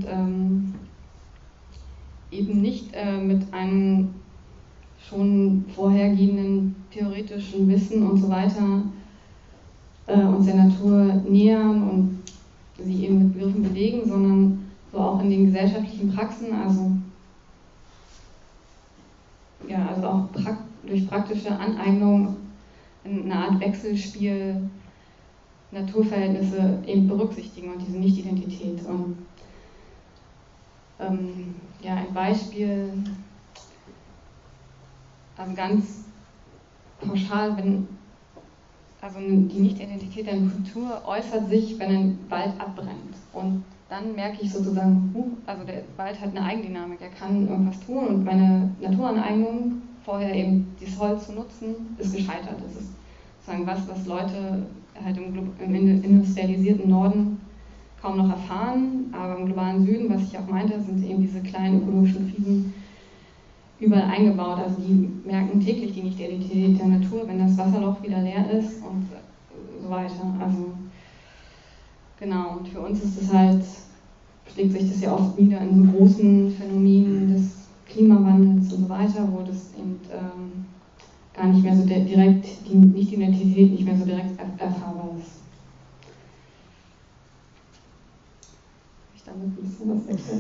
eben nicht mit einem schon vorhergehenden theoretischen Wissen und so weiter uns der Natur nähern und sie eben mit Begriffen belegen, sondern so auch in den gesellschaftlichen Praxen, also auch durch praktische Aneignung in einer Art Wechselspiel Naturverhältnisse eben berücksichtigen und diese Nicht-Identität. Und ein Beispiel, ganz pauschal, die Nicht-Identität der Natur äußert sich, wenn ein Wald abbrennt. Und dann merke ich sozusagen, also der Wald hat eine Eigendynamik, er kann irgendwas tun und meine Naturaneignung, vorher eben dieses Holz zu nutzen, ist gescheitert. Das ist sozusagen was Leute halt im industrialisierten Norden kaum noch erfahren, aber im globalen Süden, was ich auch meinte, sind eben diese kleinen ökologischen Krisen überall eingebaut. Also die merken täglich die Nicht-Identität der Natur, wenn das Wasserloch wieder leer ist und so weiter. Also genau, und für uns ist es halt, schlägt sich das ja oft wieder in so großen Phänomenen des Klimawandels und so weiter, wo das eben gar nicht mehr so direkt, die Nicht-Identität nicht mehr so direkt erfahrbar ist. Habe ich damit ein bisschen was erklärt?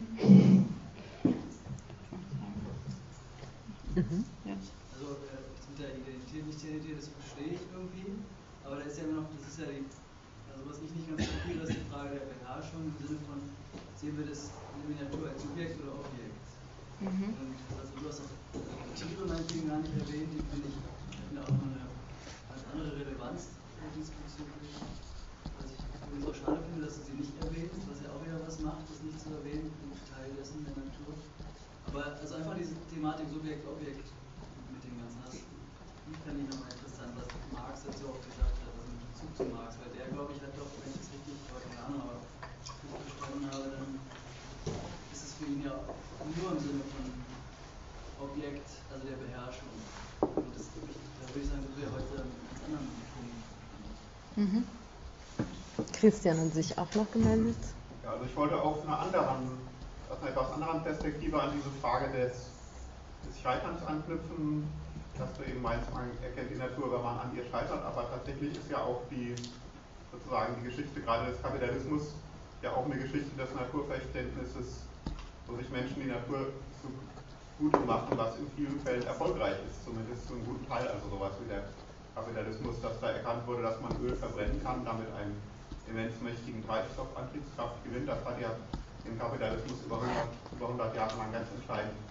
Ja. Also das mit der Identität, Nicht-Identität, das verstehe ich irgendwie, aber da ist ja immer noch, das ist ja was ich nicht ganz kapiere, ist die Frage der Beherrschung im Sinne von, sehen wir die Natur als Subjekt oder Objekt? Und also du hast auch Tiere meinetwegen gar nicht erwähnt, die finde ich auch noch eine ganz andere Relevanz diesbezüglich. Was ich übrigens auch schade finde, dass du sie nicht erwähnst, was ja auch wieder was macht, das nicht zu erwähnen, ein Teil dessen der Natur. Aber also einfach diese Thematik Subjekt-Objekt mit dem Ganzen, das fände ich nochmal interessant, was Marx dazu auch gesagt hat, also in Bezug zu Marx, weil der, glaube ich, hat doch, wenn ich das richtig, keine Ahnung, aber verstanden habe, dann ist es für ihn ja nur im Sinne von Objekt, also der Beherrschung. Und da würde ich sagen, das wäre heute einen ganz anderen Punkt. Christian hat sich auch noch gemeldet. Ja, also ich wollte aus einer etwas anderen Perspektive an diese Frage des Scheiterns anknüpfen, dass du eben meinst, man erkennt die Natur, wenn man an ihr scheitert, aber tatsächlich ist ja auch die Geschichte gerade des Kapitalismus ja auch eine Geschichte des Naturverständnisses, wo sich Menschen die Natur zugute machen, was in vielen Fällen erfolgreich ist, zumindest zu einem guten Teil, also sowas wie der Kapitalismus, dass da erkannt wurde, dass man Öl verbrennen kann, damit einen immens mächtigen Treibstoffantriebskraft gewinnt. Das hat ja den Kapitalismus über 100 Jahre lang ganz entscheidend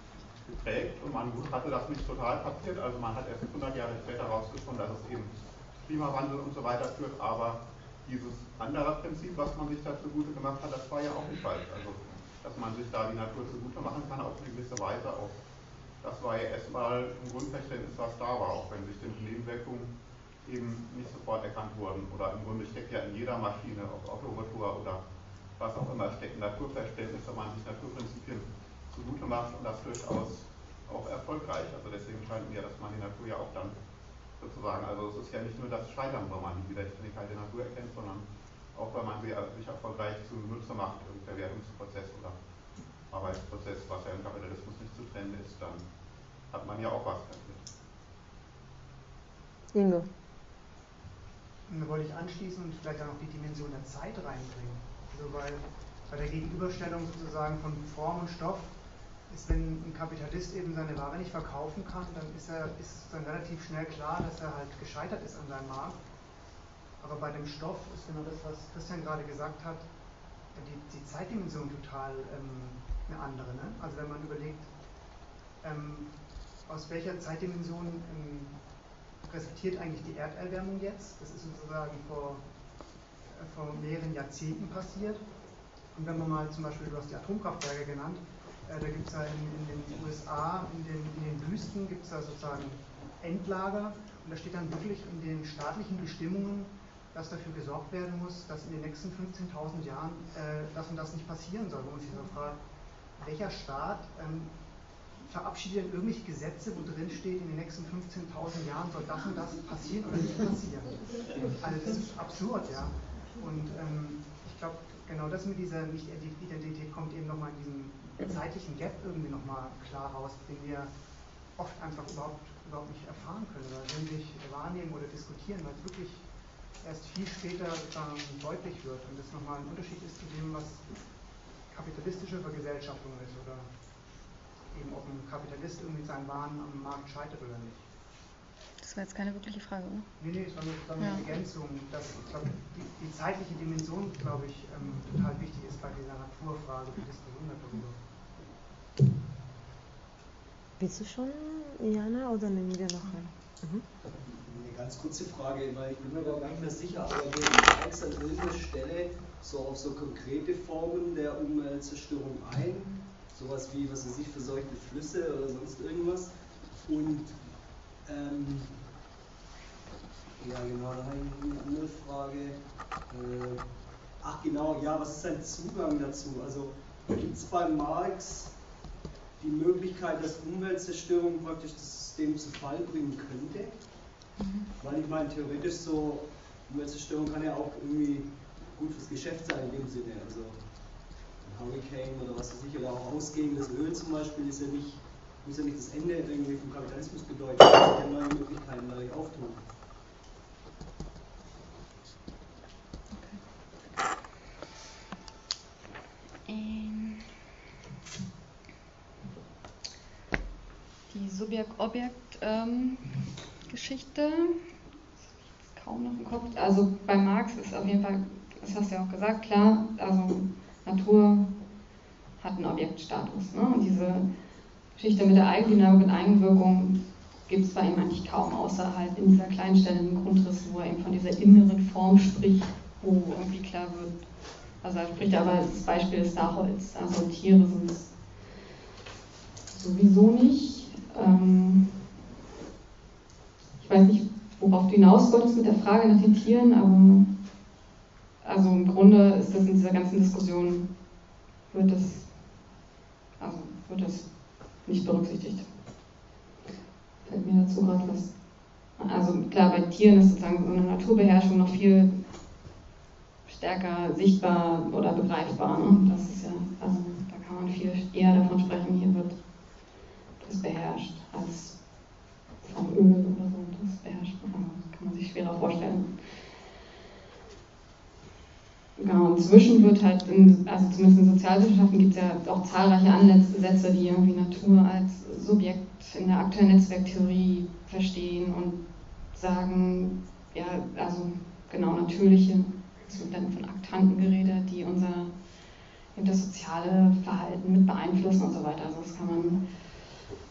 geprägt und man hatte das nicht total kapiert, also man hat erst 100 Jahre später herausgefunden, dass es eben Klimawandel und so weiter führt, aber dieses andere Prinzip, was man sich da zugute gemacht hat, das war ja auch nicht falsch. Also, dass man sich da die Natur zugute machen kann, auf eine gewisse Weise auch. Das war ja erstmal ein Grundverständnis, was da war, auch wenn bestimmte Nebenwirkungen eben nicht sofort erkannt wurden. Oder im Grunde steckt ja in jeder Maschine, ob Automotor oder was auch immer, steckt ein Naturverständnis, wenn man sich Naturprinzipien zugute macht und das durchaus auch erfolgreich. Also deswegen scheint mir, dass man die Natur ja auch dann sozusagen, also es ist ja nicht nur das Scheitern, wo man die Widerständigkeit der Natur erkennt, sondern auch weil man sie sich erfolgreich zunutze macht im Verwertungsprozess oder Arbeitsprozess, was ja im Kapitalismus nicht zu trennen ist, dann hat man ja auch was kapiert. Ingo. Und da wollte ich anschließen und vielleicht auch noch die Dimension der Zeit reinbringen. Also weil bei der Gegenüberstellung sozusagen von Form und Stoff ist, wenn ein Kapitalist eben seine Ware nicht verkaufen kann, dann ist dann relativ schnell klar, dass er halt gescheitert ist an seinem Markt. Aber bei dem Stoff ist genau das, was Christian gerade gesagt hat, die Zeitdimension total eine andere. Ne? Also wenn man überlegt, aus welcher Zeitdimension resultiert eigentlich die Erderwärmung jetzt? Das ist sozusagen vor mehreren Jahrzehnten passiert. Und wenn man mal zum Beispiel, du hast die Atomkraftwerke genannt, da gibt es ja in den USA, in den Wüsten gibt es da sozusagen Endlager und da steht dann wirklich in den staatlichen Bestimmungen, dass dafür gesorgt werden muss, dass in den nächsten 15.000 Jahren das und das nicht passieren soll. Wo man sich so fragt, welcher Staat verabschiedet denn irgendwelche Gesetze, wo drin steht, in den nächsten 15.000 Jahren soll das und das passieren oder nicht passieren. Also das ist absurd, ja. Und ich glaube, genau das mit dieser Nicht-Identität kommt eben nochmal in diesem zeitlichen Gap irgendwie nochmal klar raus, den wir oft einfach überhaupt nicht erfahren können oder wirklich wahrnehmen oder diskutieren, weil es wirklich erst viel später deutlich wird und das nochmal ein Unterschied ist zu dem, was kapitalistische Vergesellschaftung ist oder eben ob ein Kapitalist irgendwie mit seinen Waren am Markt scheitert oder nicht. Das war jetzt keine wirkliche Frage, oder? Nee, es war nur eine Ergänzung, dass ich glaube, die zeitliche Dimension, glaube ich, total wichtig ist bei dieser Naturfrage, die Diskussion darüber. Willst du schon, Jana, oder nehmen wir noch einen? Eine ganz kurze Frage, weil ich bin mir gar nicht mehr sicher, aber du zeigst an irgendeiner Stelle so auf so konkrete Formen der Umweltzerstörung ein, sowas wie, was weiß ich, verseuchte Flüsse oder sonst irgendwas. Und ja genau, da habe ich eine andere Frage. Ach genau, ja, was ist sein Zugang dazu? Also gibt es bei Marx die Möglichkeit, dass Umweltzerstörung praktisch das System zu Fall bringen könnte? Weil ich meine, theoretisch so, Umweltzerstörung kann ja auch irgendwie gut fürs Geschäft sein in dem Sinne. Also ein Hurricane oder was weiß ich, oder auch ausgehendes Öl zum Beispiel muss ja nicht das Ende irgendwie vom Kapitalismus bedeuten, es kann ja neue Möglichkeiten dadurch auftun. Die Subjekt-Objekt-Geschichte kaum noch im Kopf. Also bei Marx ist auf jeden Fall, das hast du ja auch gesagt, klar, also Natur hat einen Objektstatus. Ne? Und diese Geschichte mit der Eigendynamik und Eigenwirkung gibt es bei ihm eigentlich kaum, außer halt in dieser kleinstellenden Grundriss, wo er eben von dieser inneren Form spricht, wo irgendwie klar wird, also er spricht aber das Beispiel ist da Holz, also Tiere sind es sowieso nicht. Ich weiß nicht, worauf du hinaus wolltest mit der Frage nach den Tieren, aber also im Grunde ist das in dieser ganzen Diskussion, wird das nicht berücksichtigt. Fällt mir dazu gerade was. Also klar, bei Tieren ist sozusagen so eine Naturbeherrschung noch viel stärker sichtbar oder begreifbar. Ne? Das ist ja, also da kann man viel eher davon sprechen, hier wird das beherrscht als vom Öl oder so, das beherrscht man, kann man sich schwerer vorstellen. Genau, inzwischen wird halt, also zumindest in Sozialwissenschaften gibt es ja auch zahlreiche Ansätze, die irgendwie Natur als Subjekt in der aktuellen Netzwerktheorie verstehen und sagen, ja, also genau natürliche, es wird dann von Aktanten geredet, die das soziale Verhalten mit beeinflussen und so weiter. Also das kann man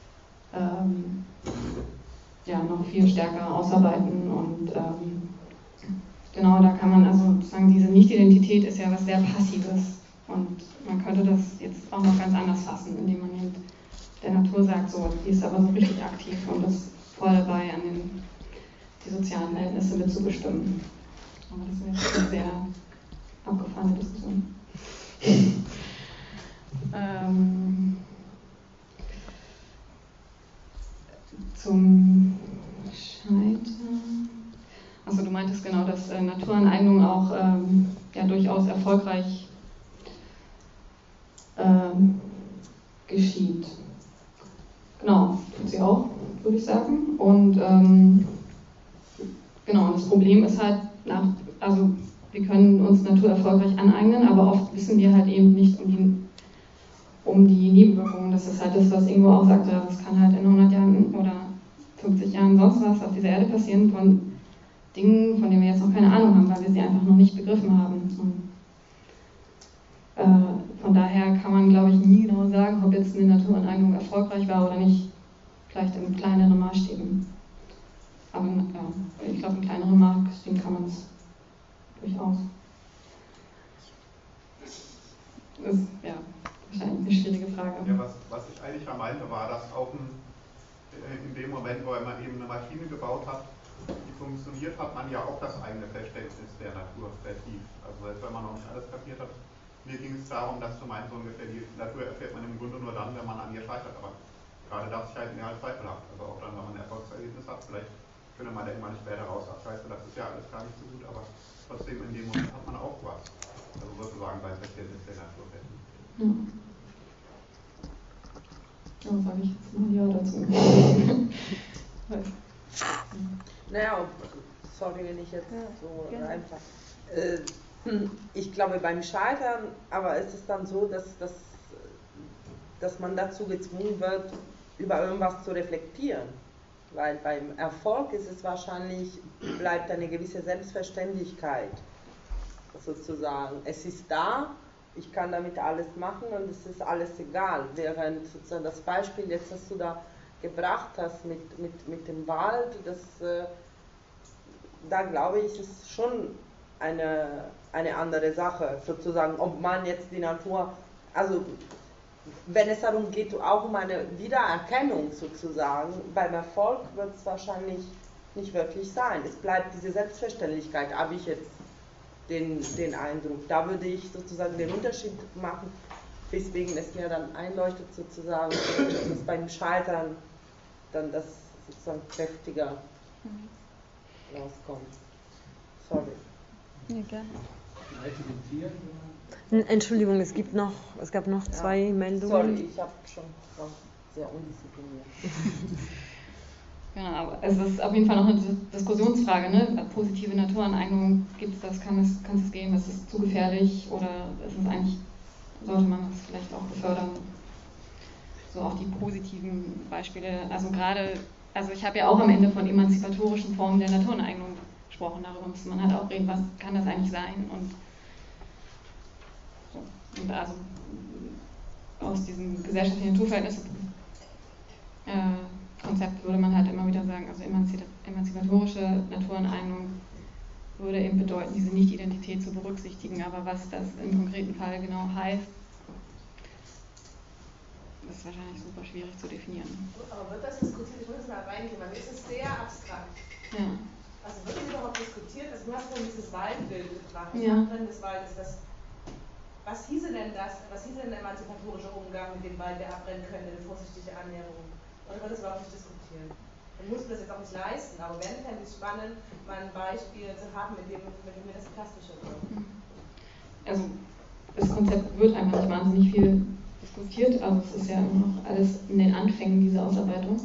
ja, noch viel stärker ausarbeiten. Und genau, da kann man also sagen, diese Nicht-Identität ist ja was sehr Passives. Und man könnte das jetzt auch noch ganz anders fassen, indem man eben der Natur sagt, so, die ist aber so richtig aktiv und ist voll dabei, die sozialen Verhältnisse mitzubestimmen. Aber das ist jetzt eine sehr abgefahrene Diskussion. Zum Scheitern. Also du meintest genau, dass Naturaneignung auch ja, durchaus erfolgreich geschieht. Genau, tut sie auch, würde ich sagen. Und genau, das Problem ist halt, also wir können uns Natur erfolgreich aneignen, aber oft wissen wir halt eben nicht um die Nebenwirkungen. Das ist halt das, was Ingo auch sagte, das kann halt in 100 Jahren oder 50 Jahren sonst was auf dieser Erde passieren von Dingen, von denen wir jetzt noch keine Ahnung haben, weil wir sie einfach noch nicht begriffen haben. Und von daher kann man, glaube ich, nie genau sagen, ob jetzt eine Naturaneignung erfolgreich war oder nicht. Vielleicht in kleineren Maßstäben. Aber ja, ich glaube, in kleineren Maßstäben kann man es durchaus. Das ist ja wahrscheinlich eine schwierige Frage. Ja, was ich eigentlich meinte, war, dass auch in dem Moment, wo man eben eine Maschine gebaut hat, die funktioniert, hat man ja auch das eigene Verständnis der Natur vertieft. Also selbst wenn man noch nicht alles kapiert hat, mir ging es darum, dass du meinst, so ungefähr die Natur erfährt man im Grunde nur dann, wenn man an ihr scheitert. Aber gerade das scheint mir halt zweifelhaft. Also auch dann, wenn man ein Erfolgserlebnis hat, vielleicht könnte man irgendwann später raus, ach scheiße, das ist ja alles gar nicht so gut, aber trotzdem in dem Moment hat man auch was. Also sozusagen beim Verständnis der Natur vertieft. Ja. Ja, sage ich jetzt mal ja dazu. Naja, sorry, wenn ich jetzt so einfach. Ich glaube, beim Scheitern, aber ist es dann so, dass man dazu gezwungen wird, über irgendwas zu reflektieren. Weil beim Erfolg ist es wahrscheinlich, bleibt eine gewisse Selbstverständlichkeit, sozusagen. Es ist da, ich kann damit alles machen und es ist alles egal. Während sozusagen das Beispiel jetzt, das du da gebracht hast mit dem Wald, da glaube ich, ist es schon eine andere Sache, sozusagen, ob man jetzt die Natur, also wenn es darum geht, auch um eine Wiedererkennung sozusagen, beim Erfolg wird es wahrscheinlich nicht wirklich sein. Es bleibt diese Selbstverständlichkeit, habe ich jetzt den Eindruck. Da würde ich sozusagen den Unterschied machen, weswegen es mir dann einleuchtet sozusagen, dass beim Scheitern dann das sozusagen kräftiger rauskommt. Sorry. Ja, gerne. Entschuldigung, es gab noch zwei Meldungen. Sorry, ich habe schon sehr undiszipliniert. Genau, aber es ist auf jeden Fall noch eine Diskussionsfrage, ne? Positive Naturaneignung, gibt es das, kann es geben, ist es zu gefährlich oder ist es eigentlich, sollte man das vielleicht auch befördern? So auch die positiven Beispiele, also ich habe ja auch am Ende von emanzipatorischen Formen der Naturaneignung gesprochen, darüber müsste man halt auch reden, was kann das eigentlich sein und also aus diesem gesellschaftlichen Naturverhältnis Konzept würde man halt immer wieder sagen, also emanzipatorische Naturaneignung würde eben bedeuten, diese Nicht-Identität zu berücksichtigen, aber was das im konkreten Fall genau heißt, ist wahrscheinlich super schwierig zu definieren. Aber wird das diskutiert? Ich muss mal reingehen, weil es ist sehr abstrakt. Ja. Also wird das überhaupt diskutiert? Also du hast ja dieses Waldbild gebracht, das Ja. Abbrennen des Waldes. Was hieße denn der emanzipatorische Umgang mit dem Wald, der abbrennen könnte, eine vorsichtige Annäherung? Oder wird das überhaupt nicht diskutiert? Man muss das jetzt auch nicht leisten, aber wenn, fände ich es spannend, mal ein Beispiel zu haben, mit dem mir das plastischer wird. Also das Konzept wird einfach nicht wahnsinnig viel diskutiert, aber es ist ja immer noch alles in den Anfängen dieser Ausarbeitung.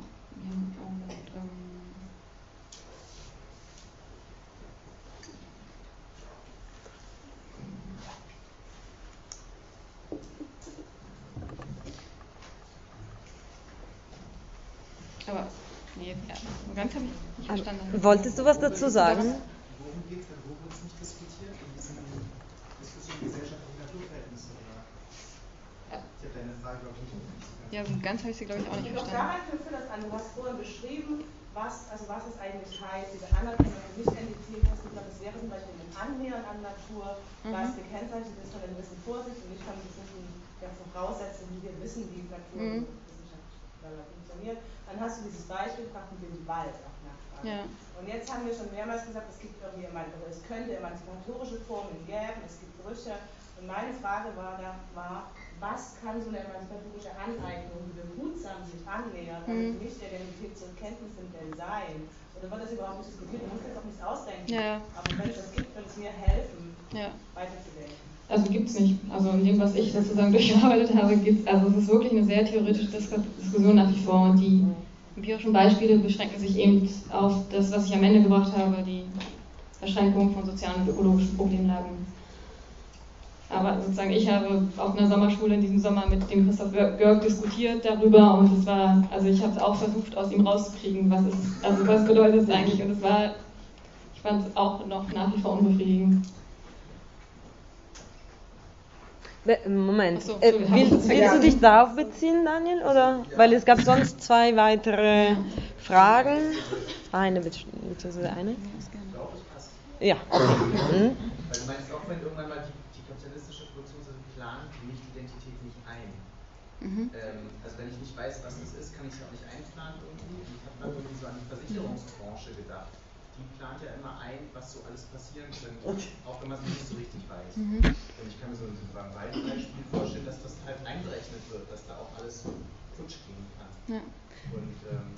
Aber, nee, ja, ganz habe ich nicht verstanden. Wolltest du was dazu sagen? Worum geht es denn? Wo wird es nicht diskutiert? In diesen Diskussionen gesellschaftlicher Naturverhältnisse? Oder? Ich habe deine Frage, glaube ich, nicht. Ja, so ganz habe ich sie, glaube ich, auch nicht verstanden. Daran knüpft das an. Du hast vorhin beschrieben, was es eigentlich heißt, diese Anerkennung und Nicht-Entität. Hast du gesagt, es wäre zum Beispiel ein Annähern an Natur, weil es gekennzeichnet ist von einer gewissen Vorsicht und nicht von bestimmten Voraussetzungen, die wir wissen, wie Natur funktioniert. Dann hast du dieses Beispiel gebracht mit dem Wald auch nachfragen. Ja. Und jetzt haben wir schon mehrmals gesagt, es gibt irgendwie es könnte emanzipatorische Formen geben, es gibt Brüche. Und meine Frage war, was kann so eine emanzipatorische Aneignung, die behutsam sich annähert, damit nicht der Identität zur Kenntnis nimmt, denn sein? Oder wird das überhaupt nicht diskutiert? Du musst jetzt auch nichts ausdenken. Ja. Aber wenn es das gibt, wird es mir helfen, weiterzudenken. Also gibt es nicht. Also in dem, was ich sozusagen durchgearbeitet habe, gibt es, also es ist wirklich eine sehr theoretische Diskussion nach wie vor. Und die empirischen Beispiele beschränken sich eben auf das, was ich am Ende gebracht habe, die Verschränkung von sozialen und ökologischen Problemlagen. Aber sozusagen, ich habe auf einer Sommerschule in diesem Sommer mit dem Christoph Görg diskutiert darüber und es war, also ich habe es auch versucht, aus ihm rauszukriegen, was bedeutet es eigentlich, und ich fand es auch noch nach wie vor unbefriedigend. Moment, so, willst du dich darauf beziehen, Daniel? Oder? Ja. Weil es gab sonst 2 weitere Fragen. Eine, beziehungsweise eine? Ich glaube, es passt. Ja, okay. Weil du meinst auch, wenn irgendwann mal die kapitalistische Produktion plant die Nicht-Identität nicht ein. Also wenn ich nicht weiß, was das ist, kann ich es auch nicht einplanen irgendwie. Ich habe mal irgendwie so an die Versicherungsbranche gedacht. Die plant ja immer ein, was so alles passieren könnte, auch wenn man es nicht so richtig weiß. Und ich kann mir so beim Waldbeispiel vorstellen, dass das halt einberechnet wird, dass da auch alles futsch gehen kann. Ja. Und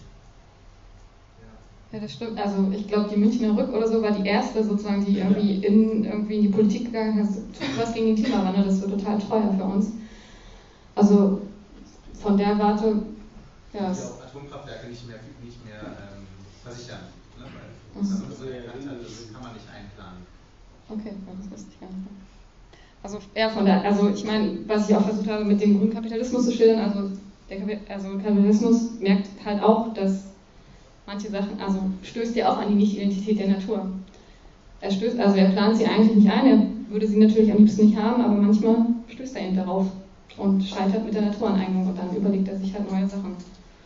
ja, das stimmt. Also ich glaube, die Münchner Rück oder so war die erste sozusagen, die irgendwie in die Politik gegangen ist, was gegen den Klimawandel, das wird total teuer für uns. Also von der Warte, ja. Die auch Atomkraftwerke nicht mehr versichern. Das kann man nicht einplanen. Okay, das wusste ich gar nicht. Also ich meine, was ich auch versucht habe mit dem grünen Kapitalismus zu schildern, also Kapitalismus merkt halt auch, dass manche Sachen, also stößt ja auch an die Nicht-Identität der Natur. Er plant sie eigentlich nicht ein, er würde sie natürlich am liebsten nicht haben, aber manchmal stößt er eben darauf und scheitert mit der Naturaneignung und dann überlegt er sich halt neue Sachen.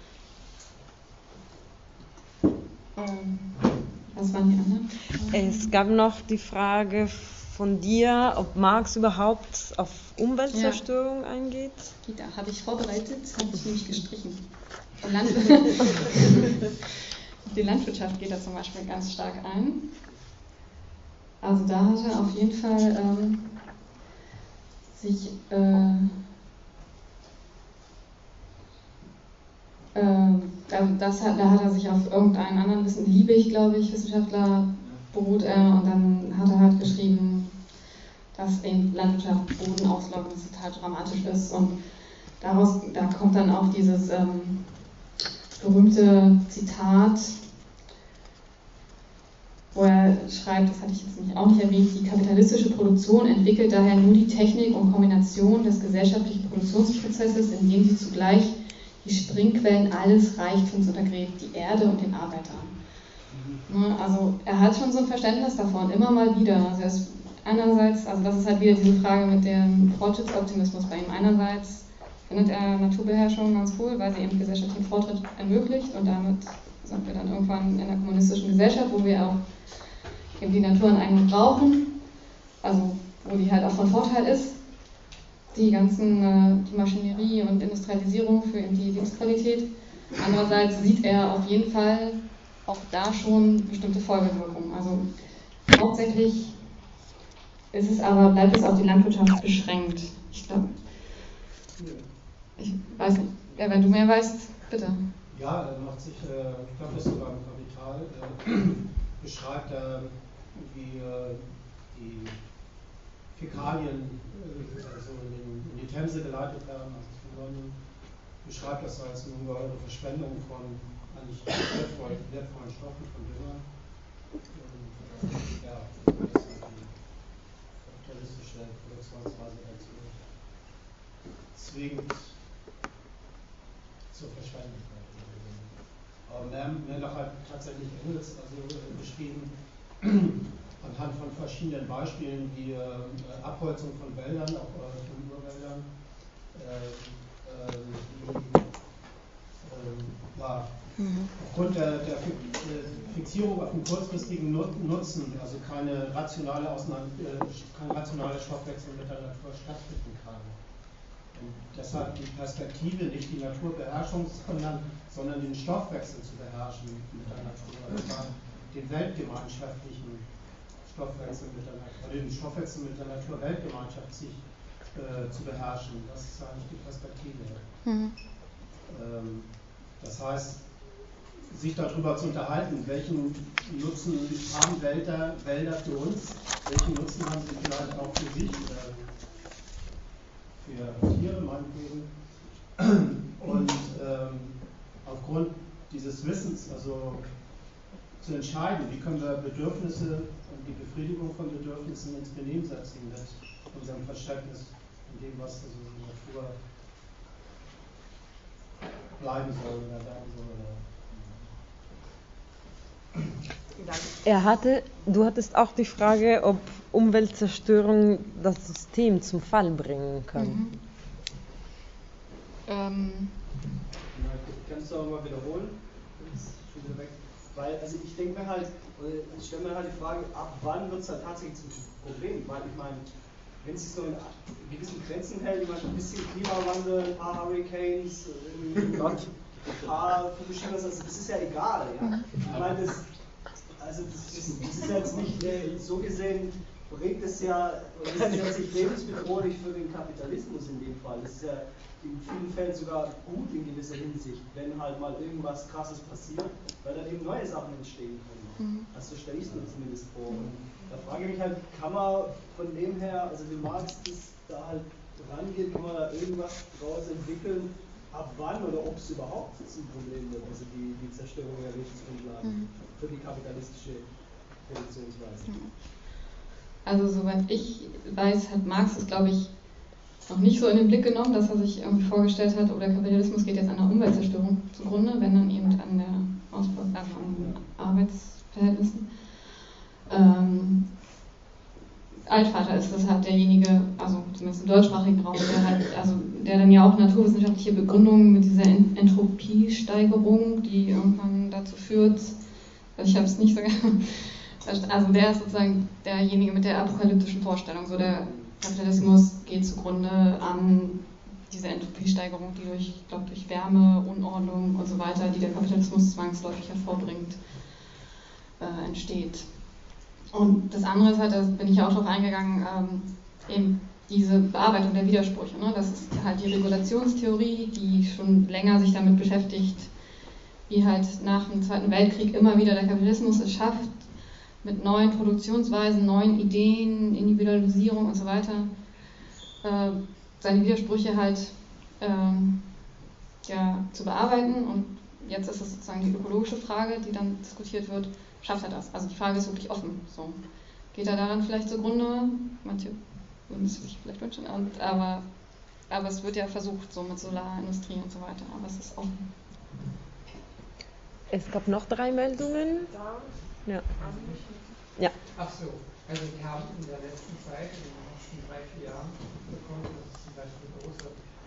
Was waren die anderen? Es gab noch die Frage von dir, ob Marx überhaupt auf Umweltzerstörung eingeht. Da habe ich vorbereitet, habe ich nämlich gestrichen. Die Landwirtschaft geht da zum Beispiel ganz stark ein. Also da hat er auf jeden Fall da hat er sich auf irgendeinen anderen Liebig, glaube ich, Wissenschaftler beruht und dann hat er halt geschrieben, dass in Landwirtschaft Bodenauslaugung total dramatisch ist und da kommt dann auch dieses berühmte Zitat, wo er schreibt, das hatte ich jetzt auch nicht erwähnt, die kapitalistische Produktion entwickelt daher nur die Technik und Kombination des gesellschaftlichen Produktionsprozesses, in dem sie zugleich die Springquellen alles Reichtums untergräbt, die Erde und den Arbeiter. Also er hat schon so ein Verständnis davon, immer mal wieder. Also einerseits, also das ist halt wieder diese Frage mit dem Fortschrittsoptimismus bei ihm. Einerseits findet er Naturbeherrschung ganz cool, weil sie eben gesellschaftlichen Fortschritt ermöglicht und damit sind wir dann irgendwann in einer kommunistischen Gesellschaft, wo wir auch eben die Naturaneignung brauchen, also wo die halt auch von Vorteil ist. Die Maschinerie und Industrialisierung für die Lebensqualität. Andererseits sieht er auf jeden Fall auch da schon bestimmte Folgewirkungen. Also hauptsächlich bleibt es auf die Landwirtschaft beschränkt. Ich weiß nicht, wenn du mehr weißt, bitte. Ja, er macht sich, ich glaube, das ist sogar im Kapital, beschreibt er, wie die Fäkalien also in die Themse geleitet werden, also von London, beschreibt das als eine ungeheure Verschwendung von eigentlich wertvollen Stoffen, von Düngern. Ja, das ist die kapitalistische Produktionsweise dazu zwingend zur Verschwendung. Aber mehr noch halt tatsächlich Engels beschrieben, anhand von verschiedenen Beispielen, wie Abholzung von Wäldern, auch von Urwäldern, aufgrund der Fixierung auf den kurzfristigen Nutzen, also keine rationale Stoffwechsel mit der Natur stattfinden kann. Und deshalb die Perspektive, nicht die Naturbeherrschung, sondern den Stoffwechsel zu beherrschen mit der Natur, also den weltgemeinschaftlichen Stoffwechsel mit der Natur, den Stoffwechsel mit der Natur weltgemeinschaftlich zu beherrschen. Das ist eigentlich die Perspektive. Das heißt, sich darüber zu unterhalten, welchen Nutzen haben Wälder für uns, welchen Nutzen haben sie vielleicht auch für sich oder für Tiere meinetwegen. Und aufgrund dieses Wissens, also zu entscheiden, wie können wir Bedürfnisse und die Befriedigung von Bedürfnissen ins Benehmen setzen mit unserem Verständnis von dem, was also die Natur bleiben soll oder werden soll. Du hattest auch die Frage, ob Umweltzerstörung das System zum Fall bringen kann. Kannst du auch mal wiederholen? Weil, also ich denke mir halt, ich stelle mir halt die Frage, ab wann wird es halt tatsächlich zum Problem? Weil ich meine, wenn es sich so in gewissen Grenzen hält, ich meine, ein bisschen Klimawandel, ein paar Hurricanes, ein paar Fukushimas, also das ist ja egal. Ja? Ich meine, das ist jetzt nicht so gesehen, bringt es ja, das ist jetzt nicht lebensbedrohlich für den Kapitalismus in dem Fall. Das ist ja in vielen Fällen sogar gut in gewisser Hinsicht, wenn halt mal irgendwas Krasses passiert, weil dann eben neue Sachen entstehen können. Also stelle ich es mir zumindest vor. Und da frage ich mich halt, kann man von dem her, also wie Marx das da halt rangeht, kann man da irgendwas draus entwickeln, ab wann oder ob es überhaupt zum Problem wird, also die Zerstörung der Lebensgrundlagen für die kapitalistische Produktionsweise. Also soweit ich weiß, hat Marx es, glaube ich, noch nicht so in den Blick genommen, dass er sich irgendwie vorgestellt hat, der Kapitalismus geht jetzt an der Umweltzerstörung zugrunde, wenn dann eben an der an Arbeitsverhältnissen. Altvater ist das halt derjenige, also zumindest im deutschsprachigen Raum, der dann ja auch naturwissenschaftliche Begründungen mit dieser Entropiesteigerung, die irgendwann dazu führt, also ich habe es nicht so gerne, also der ist sozusagen derjenige mit der apokalyptischen Vorstellung, so der Kapitalismus geht zugrunde an diese Entropiesteigerung, die durch Wärme, Unordnung und so weiter, die der Kapitalismus zwangsläufig hervorbringt, entsteht. Und das andere ist halt, da bin ich auch drauf eingegangen, eben diese Bearbeitung der Widersprüche. Ne? Das ist halt die Regulationstheorie, die schon länger sich damit beschäftigt, wie halt nach dem Zweiten Weltkrieg immer wieder der Kapitalismus es schafft, mit neuen Produktionsweisen, neuen Ideen, Individualisierung und so weiter, seine Widersprüche halt zu bearbeiten. Und jetzt ist es sozusagen die ökologische Frage, die dann diskutiert wird, schafft er das? Also die Frage ist wirklich offen. So. Geht er daran vielleicht zugrunde? Manche würden es sich vielleicht wünschen, aber es wird ja versucht, so mit Solarindustrie und so weiter, aber es ist offen. Es gab noch 3 Meldungen. Ja. Ja. Ach so, also wir haben in der letzten Zeit, in den letzten 3-4 Jahren bekommen, dass es zum Beispiel große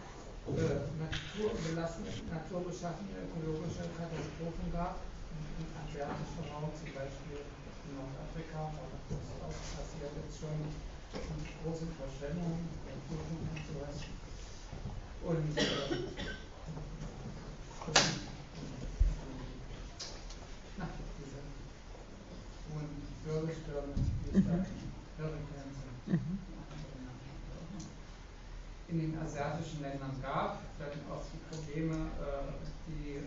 naturbeschaffene ökologische Katastrophen gab, im asiatischen Raum, zum Beispiel in Nordafrika, das auch passiert jetzt schon, große Verschwemmungen, und sowas. Und Wirbelstürme, die es da Hurricanes in den asiatischen Ländern gab, dann auch die Probleme, die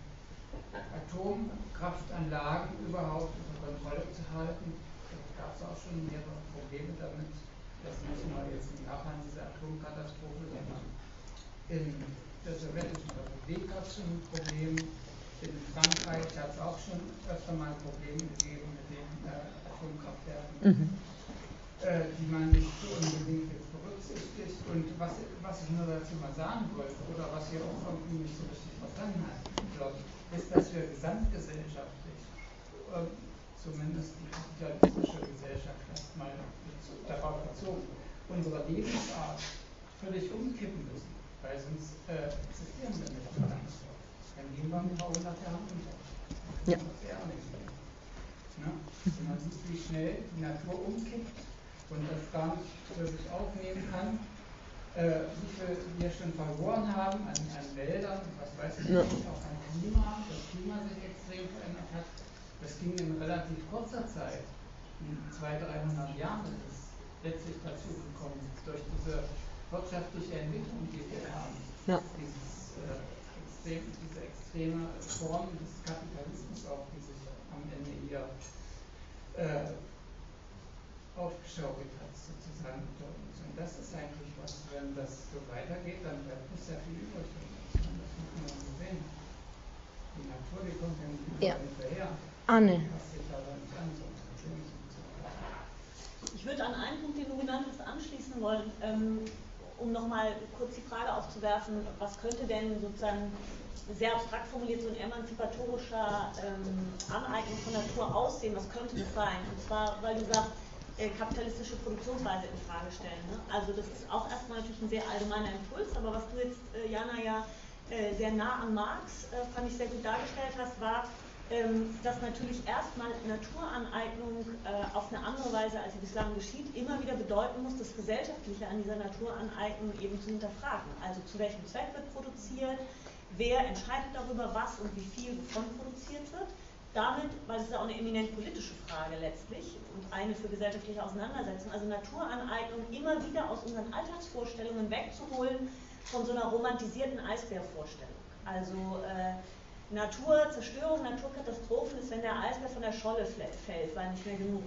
Atomkraftanlagen überhaupt unter Kontrolle zu halten. Da gab es auch schon mehrere Probleme damit. Das nicht nur jetzt in Japan diese Atomkatastrophe, sondern in der sowjetischen Republik gab es schon ein Problem. In Frankreich hat es auch schon öfter mal Probleme gegeben mit den Atomkraftwerken, die man nicht so unbedingt jetzt berücksichtigt. Und was ich nur dazu mal sagen wollte, oder was ihr auch irgendwie nicht so richtig verstanden habt, glaube ich, ist, dass wir gesamtgesellschaftlich, zumindest die kapitalistische Gesellschaft erstmal darauf bezogen, unsere Lebensart völlig umkippen müssen, weil sonst existieren wir nicht mehr. Dann gehen wir ein paar 100 Jahre unter. Ja. Das wäre auch nicht schlecht. Ne? Wenn man sieht, wie schnell die Natur umkippt und das gar nicht für sich aufnehmen kann, wie viel wir schon verloren haben an Wäldern, was weiß ich nicht, auch an Klima, das Klima sich extrem verändert hat. Das ging in relativ kurzer Zeit, in 200-300 Jahren, das ist letztlich dazu gekommen, durch diese wirtschaftliche Entwicklung, die wir haben. Ja. Diese extreme Form des Kapitalismus auch, die sich am Ende hier aufgeschaukelt hat, sozusagen unter uns. Und das ist eigentlich was, wenn das so weitergeht, dann bleibt nicht sehr viel übrig. Das muss man so sehen. Die Natur, die kommt ja nicht überall hinterher. Anne. Ich würde an einen Punkt, den du genannt hast, anschließen wollen, um nochmal kurz die Frage aufzuwerfen, was könnte denn sozusagen sehr abstrakt formuliert so ein emanzipatorischer Aneignung von Natur aussehen, was könnte das sein? Und zwar, weil du sagst, kapitalistische Produktionsweise in Frage stellen. Ne? Also das ist auch erstmal natürlich ein sehr allgemeiner Impuls, aber was du jetzt, Jana, ja sehr nah an Marx, fand ich sehr gut dargestellt hast, war, dass natürlich erstmal Naturaneignung auf eine andere Weise, als sie bislang geschieht, immer wieder bedeuten muss, das Gesellschaftliche an dieser Naturaneignung eben zu hinterfragen. Also zu welchem Zweck wird produziert, wer entscheidet darüber, was und wie viel wovon produziert wird. Damit, weil es ist ja auch eine eminent politische Frage letztlich und eine für gesellschaftliche Auseinandersetzung, also Naturaneignung immer wieder aus unseren Alltagsvorstellungen wegzuholen von so einer romantisierten Eisbärvorstellung. Also Naturzerstörung, Naturkatastrophen ist, wenn der Eisbär von der Scholle fällt, weil nicht mehr genug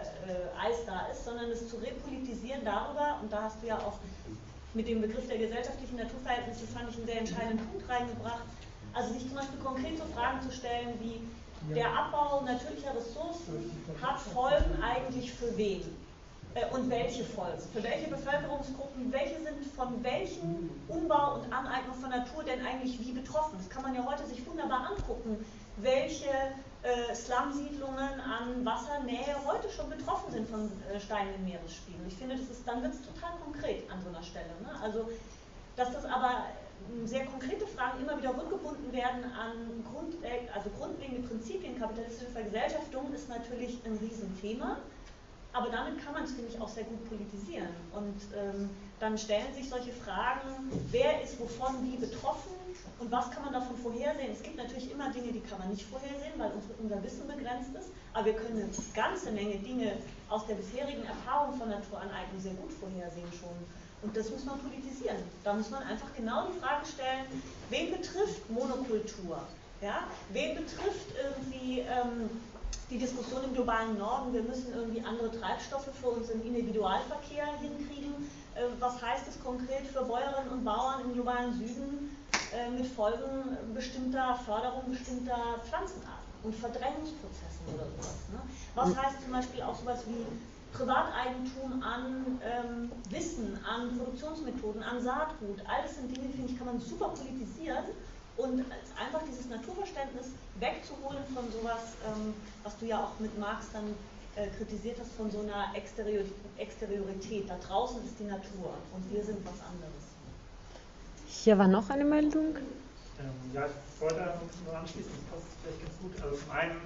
Eis da ist, sondern es zu repolitisieren darüber, und da hast du ja auch mit dem Begriff der gesellschaftlichen Naturverhältnisse, fand ich einen sehr entscheidenden Punkt reingebracht, also sich zum Beispiel konkret so Fragen zu stellen wie, der Abbau natürlicher Ressourcen hat Folgen eigentlich für wen? Und welche Folgen? Für welche Bevölkerungsgruppen? Welche sind von welchem Umbau und Aneignung von Natur denn eigentlich wie betroffen? Das kann man ja heute sich wunderbar angucken, welche Slumsiedlungen an Wassernähe heute schon betroffen sind von steigenden Meeresspiegeln. Ich finde, dann wird es total konkret an so einer Stelle. Ne? Also, dass das aber sehr konkrete Fragen immer wieder rückgebunden werden an grundlegende Prinzipien kapitalistischer Vergesellschaftung, ist natürlich ein Riesenthema. Aber damit kann man es, finde ich, auch sehr gut politisieren. Und dann stellen sich solche Fragen, wer ist wovon wie betroffen und was kann man davon vorhersehen? Es gibt natürlich immer Dinge, die kann man nicht vorhersehen, weil unser Wissen begrenzt ist. Aber wir können eine ganze Menge Dinge aus der bisherigen Erfahrung von Naturaneignung sehr gut vorhersehen schon. Und das muss man politisieren. Da muss man einfach genau die Frage stellen, wen betrifft Monokultur? Ja? Wen betrifft irgendwie die Diskussion im globalen Norden, wir müssen irgendwie andere Treibstoffe für unseren Individualverkehr hinkriegen. Was heißt es konkret für Bäuerinnen und Bauern im globalen Süden mit Folgen bestimmter Förderung bestimmter Pflanzenarten und Verdrängungsprozessen oder sowas? Ne? Was heißt zum Beispiel auch sowas wie Privateigentum an Wissen, an Produktionsmethoden, an Saatgut? All das sind Dinge, finde ich, kann man super politisieren. Und einfach dieses Naturverständnis wegzuholen von sowas, was du ja auch mit Marx dann kritisiert hast, von so einer Exteriorität. Da draußen ist die Natur und wir sind was anderes. Hier war noch eine Meldung. Ja, ich wollte nur anschließen, das passt vielleicht ganz gut. Also zum einen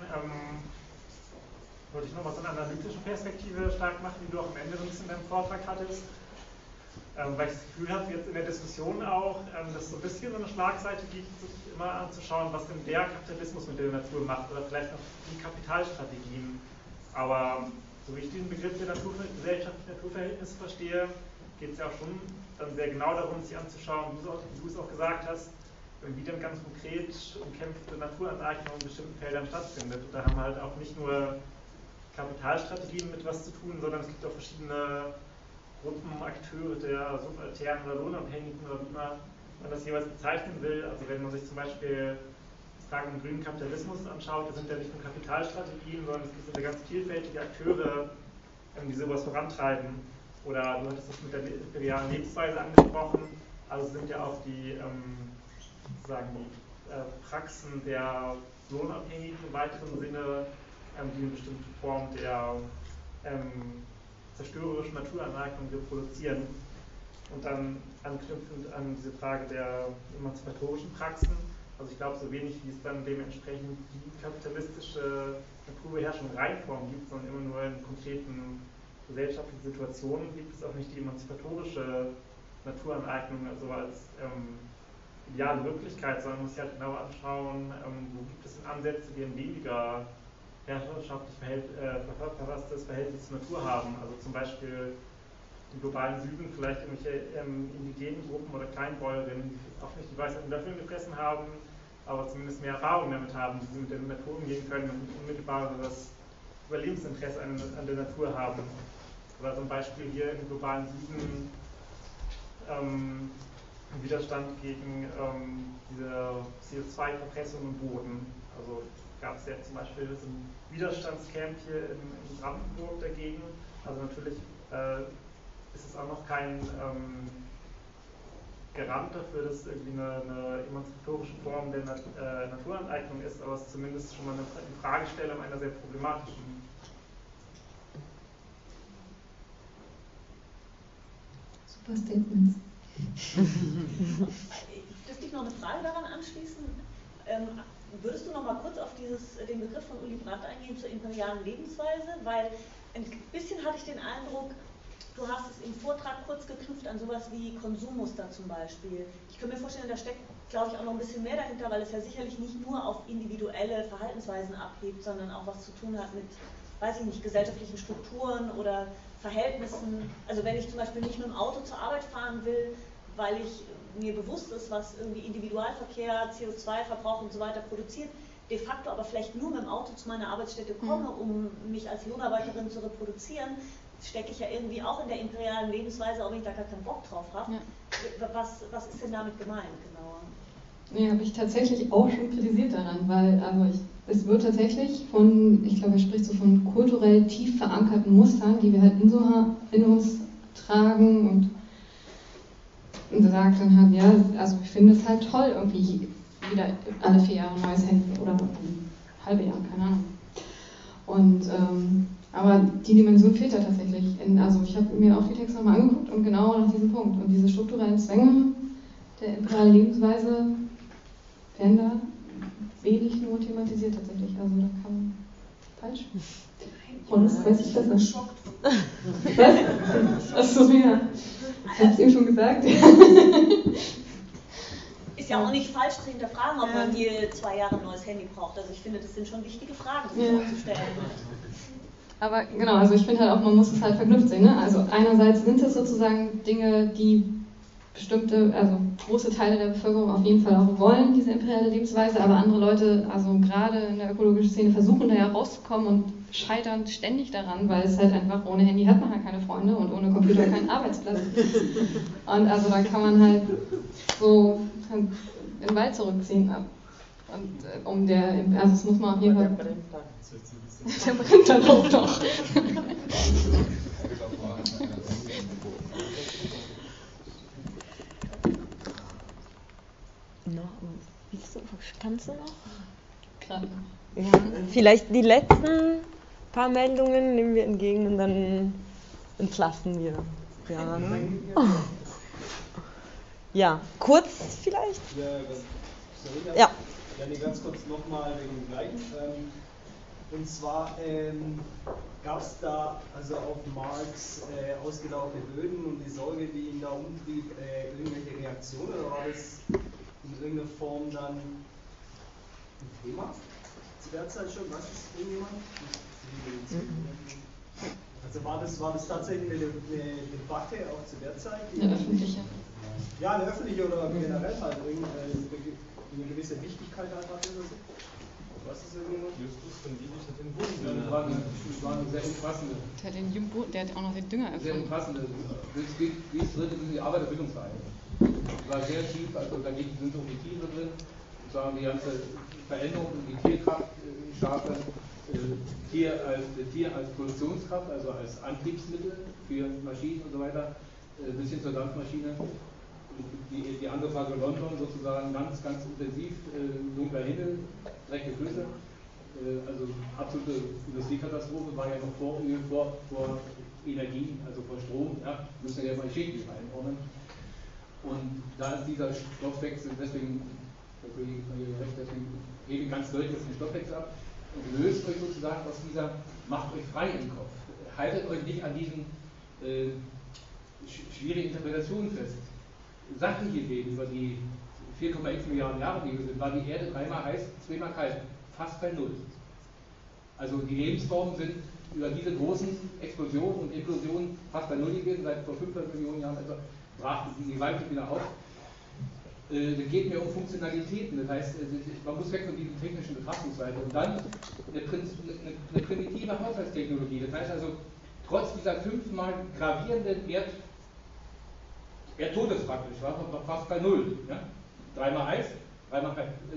wollte ich nochmal so eine analytische Perspektive stark machen, die du auch am Ende so ein bisschen in deinem Vortrag hattest. Weil ich das Gefühl habe, jetzt in der Diskussion auch, dass es so ein bisschen so eine Schlagseite gibt, sich immer anzuschauen, was denn der Kapitalismus mit der Natur macht oder vielleicht noch die Kapitalstrategien. Aber so wie ich diesen Begriff der gesellschaftlichen Naturverhältnisse verstehe, geht es ja auch schon dann sehr genau darum, sich anzuschauen, wie du es auch gesagt hast, wie denn ganz konkret umkämpfte Naturaneignung in bestimmten Feldern stattfindet. Und da haben wir halt auch nicht nur Kapitalstrategien mit was zu tun, sondern es gibt auch verschiedene Gruppen, Akteure der subalternen oder Lohnabhängigen oder wie immer man das jeweils bezeichnen will. Also wenn man sich zum Beispiel die Frage um grünen Kapitalismus anschaut, das sind ja nicht nur Kapitalstrategien, sondern es gibt ja ganz vielfältige Akteure, die sowas vorantreiben. Oder du hattest das mit der imperialen Lebensweise angesprochen, also sind ja auch die Praxen der Lohnabhängigen im weiteren Sinne, die eine bestimmte Form der zerstörerischen Naturaneignung reproduzieren. Und dann anknüpfend an diese Frage der emanzipatorischen Praxen, Also ich glaube, so wenig wie es dann dementsprechend die kapitalistische Naturbeherrschung Reinform gibt, sondern immer nur in konkreten gesellschaftlichen Situationen, gibt es auch nicht die emanzipatorische Naturaneignung, also als ideale Wirklichkeit, sondern man muss sich halt genau anschauen, wo gibt es Ansätze, die ein weniger herrschaftlich verfasstes Verhältnis zur Natur haben. Also zum Beispiel im globalen Süden vielleicht irgendwelche indigenen Gruppen oder Kleinbäuerinnen, die auch nicht die Weisheit mit Löffeln gefressen haben, aber zumindest mehr Erfahrung damit haben, wie sie mit der Natur umgehen können und unmittelbares Überlebensinteresse an der Natur haben. Oder zum Beispiel hier im globalen Süden Widerstand gegen diese CO2-Verpressung im Boden. Also gab es ja zum Beispiel so ein Widerstandscamp hier in Brandenburg dagegen. Also natürlich ist es auch noch kein Garant dafür, dass es irgendwie eine emanzipatorische Form der Naturaneignung ist, aber es ist zumindest schon mal eine Fragestellung einer sehr problematischen. Super Statements. Dürfte ich noch eine Frage daran anschließen? Würdest du noch mal kurz auf den Begriff von Uli Brandt eingehen zur imperialen Lebensweise? Weil ein bisschen hatte ich den Eindruck, du hast es im Vortrag kurz geknüpft an sowas wie Konsummuster zum Beispiel. Ich kann mir vorstellen, da steckt, glaube ich, auch noch ein bisschen mehr dahinter, weil es ja sicherlich nicht nur auf individuelle Verhaltensweisen abhebt, sondern auch was zu tun hat mit, weiß ich nicht, gesellschaftlichen Strukturen oder Verhältnissen. Also wenn ich zum Beispiel nicht mit dem Auto zur Arbeit fahren will, weil ich mir bewusst ist, was irgendwie Individualverkehr, CO2-Verbrauch und so weiter produziert, de facto aber vielleicht nur mit dem Auto zu meiner Arbeitsstätte komme, um mich als Lohnarbeiterin zu reproduzieren, stecke ich ja irgendwie auch in der imperialen Lebensweise, auch wenn ich da gar keinen Bock drauf habe. Ja. Was ist denn damit gemeint, genauer? Nee, habe ich tatsächlich auch schon kritisiert daran, weil es wird tatsächlich von, ich glaube, er spricht so von kulturell tief verankerten Mustern, die wir halt in uns tragen und sagt dann halt, ja, also ich finde es halt toll, irgendwie wieder alle 4 Jahre ein neues Handy oder halbe Jahr, keine Ahnung. Und aber die Dimension fehlt da tatsächlich. Also ich habe mir auch die Texte nochmal angeguckt und genau nach diesem Punkt. Und diese strukturellen Zwänge der imperialen Lebensweise werden da wenig nur thematisiert tatsächlich. Also da kann man falsch. Und das weiß ich besser. Was? Achso, ja. Ich habe es ihm schon gesagt. Ist ja auch nicht falsch zu hinterfragen, ob man hier 2 Jahre ein neues Handy braucht. Also ich finde, das sind schon wichtige Fragen, sich zu stellen. Aber genau, also ich finde halt auch, man muss es halt verknüpft sehen. Ne? Also einerseits sind es sozusagen Dinge, die bestimmte, also große Teile der Bevölkerung auf jeden Fall auch wollen, diese imperiale Lebensweise, aber andere Leute, also gerade in der ökologischen Szene, versuchen da ja rauszukommen und scheitern ständig daran, weil es halt einfach, ohne Handy hat man halt keine Freunde und ohne Computer keinen Arbeitsplatz. Und also da kann man halt so in den Wald zurückziehen. Und also das muss man auf jeden Fall... Der brennt dann auch noch. Kannst du noch? Gerade. Ja, vielleicht die letzten paar Meldungen nehmen wir entgegen und dann entlassen wir. Ja, ne? Ja, kurz vielleicht? Ja. Ja, nee, ganz kurz nochmal wegen dem Gleichen. Und zwar gab es da also auf Marx ausgelaufene Böden und die Sorge, die ihn da umtrieb, irgendwelche Reaktionen, oder war das in irgendeiner Form dann ein Thema zu der Zeit schon? Weiß das irgendjemand? Also war das tatsächlich eine Debatte auch zu der Zeit? Eine öffentliche. Ja, eine öffentliche oder generell halt eine gewisse Wichtigkeit halt hatte oder so? Was ist irgendwas? Justus von Liebig hat den Boden. Das war eine sehr umfassende. Der hat auch noch den Dünger erfunden. Sehr umfassende. Wie es drin ist, in die Arbeiterbildungsvereine. Das war sehr tief, also da sind so die Tiere drin, sozusagen die ganze Veränderung in die Tierkraft scharfe. Tier als Produktionskraft, also als Antriebsmittel für Maschinen und so weiter, bis hin zur Dampfmaschine. Die andere Phase London sozusagen ganz intensiv, dunkler Himmel, dreckige Flüsse, also absolute Industriekatastrophe, war ja noch vor Öl, vor Energie, also vor Strom, ja, müssen wir ja mal Chemie einordnen. Und da ist dieser Stoffwechsel deswegen der Kollegin von ihr recht, deswegen hebe ich ganz deutlich den Stoffwechsel ab und löst euch sozusagen aus dieser, macht euch frei im Kopf. Haltet euch nicht an diesen schwierigen Interpretationen fest. Sachliche Reden über die 4,x Milliarden Jahre, die wir sind, war die Erde dreimal heiß, zweimal kalt, fast bei Null. Also die Lebensformen sind über diese großen Explosionen und Implosionen fast bei Null gewesen, seit vor 500 Millionen Jahren etwa brachen die gewaltig wieder auf. Es geht mir um Funktionalitäten, das heißt, man muss weg von dieser technischen Betrachtungsweise und dann eine primitive Haushaltstechnologie, das heißt also, trotz dieser 5-mal gravierenden Erdtodes praktisch, war fast bei Null. Ja? Dreimal heiß, dreimal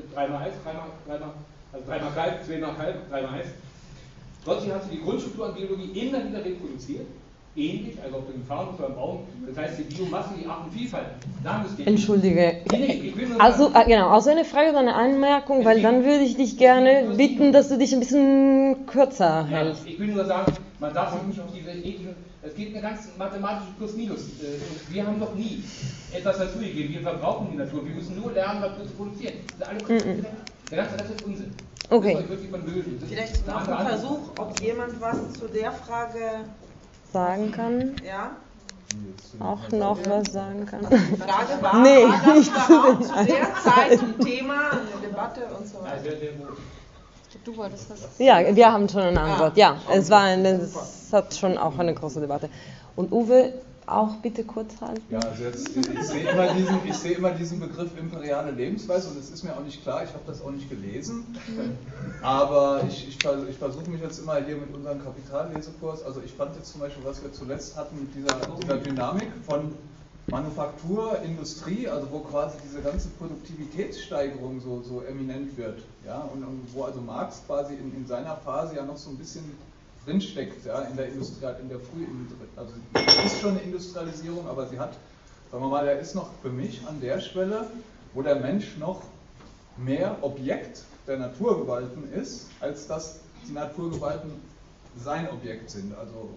kalt, zweimal kalt, dreimal heiß. Trotzdem hast du die Grundstruktur an Biologie immer wieder reproduziert, ähnlich, also ob du einen Farn oder einen Baum, das heißt die Biomasse, die Artenvielfalt. Entschuldige. Also, genau, also eine Frage oder eine Anmerkung, weil dann würde ich dich gerne bitten, dass du dich ein bisschen kürzer hältst. Ja, ich will nur sagen, man darf sich nicht auf diese ethischen, es geht eine ganz mathematische Plus-Minus. Wir haben noch nie etwas dazugegeben, wir verbrauchen die Natur, wir müssen nur lernen, Natur zu produzieren. Das ist alles der ganze Rest ist Unsinn. Okay. Vielleicht noch ein Versuch, ob jemand was zu der Frage sagen kann. Ja? Auch noch was sagen kann. Die Frage war, nee, war nicht das überhaupt zu der Zeit ein Thema, eine Debatte und so weiter? Du wolltest was? Ja, wir haben schon eine Antwort. Ja, es hat schon auch eine große Debatte. Und Uwe, auch bitte kurz halten. Ja, also jetzt, ich sehe immer diesen Begriff imperiale Lebensweise und es ist mir auch nicht klar, ich habe das auch nicht gelesen, aber ich versuche mich jetzt immer hier mit unserem Kapitallesekurs, also ich fand jetzt zum Beispiel, was wir zuletzt hatten mit dieser Dynamik von Manufaktur, Industrie, also wo quasi diese ganze Produktivitätssteigerung so eminent wird, ja, und wo also Marx quasi in seiner Phase ja noch so ein bisschen drinsteckt, ja, in der also es ist schon eine Industrialisierung, aber sie hat, sagen wir mal, er ist noch für mich an der Schwelle, wo der Mensch noch mehr Objekt der Naturgewalten ist, als dass die Naturgewalten sein Objekt sind. Also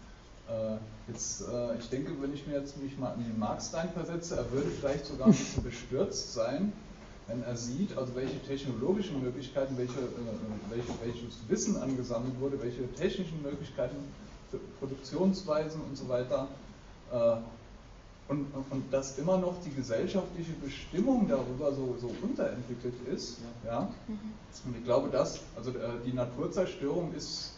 ich denke, wenn ich mich mal in den Marx reinversetze, er würde vielleicht sogar ein bisschen bestürzt sein, wenn er sieht, also welche technologischen Möglichkeiten, welches Wissen angesammelt wurde, welche technischen Möglichkeiten, für Produktionsweisen und so weiter, und dass immer noch die gesellschaftliche Bestimmung darüber so unterentwickelt ist. Ja? Und ich glaube, die Naturzerstörung ist,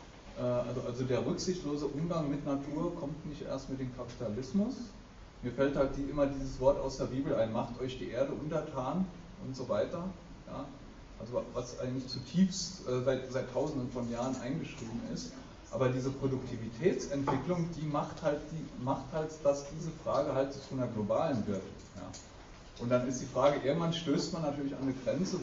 also der rücksichtslose Umgang mit Natur kommt nicht erst mit dem Kapitalismus. Mir fällt halt immer dieses Wort aus der Bibel ein, macht euch die Erde untertan und so weiter. Ja? Also was eigentlich zutiefst seit Tausenden von Jahren eingeschrieben ist. Aber diese Produktivitätsentwicklung, die macht halt, dass diese Frage halt zu einer globalen wird. Ja? Und dann ist die Frage, irgendwann stößt man natürlich an eine Grenze,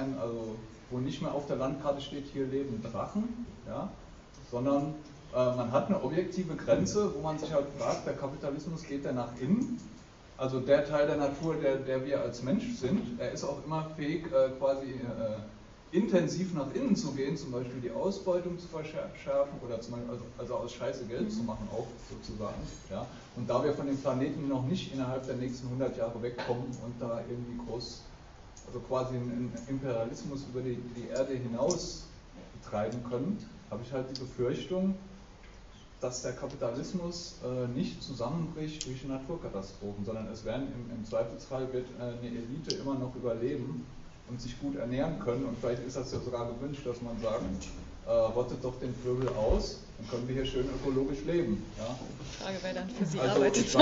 wo nicht mehr auf der Landkarte steht, hier leben Drachen, ja? Sondern man hat eine objektive Grenze, wo man sich halt fragt, der Kapitalismus geht ja nach innen, also der Teil der Natur, der wir als Mensch sind, er ist auch immer fähig, quasi intensiv nach innen zu gehen, zum Beispiel die Ausbeutung zu verschärfen oder zum Beispiel also aus Scheiße Geld zu machen, auch sozusagen. Ja? Und da wir von dem Planeten noch nicht innerhalb der nächsten 100 Jahre wegkommen und da irgendwie also quasi einen Imperialismus über die Erde hinaus betreiben können, habe ich halt die Befürchtung, dass der Kapitalismus nicht zusammenbricht durch Naturkatastrophen, sondern es werden im Zweifelsfall wird eine Elite immer noch überleben und sich gut ernähren können, und vielleicht ist das ja sogar gewünscht, dass man sagt, rottet doch den Vögel aus, dann können wir hier schön ökologisch leben. Ja? Die Frage, wer dann für Sie also, arbeitet. Ich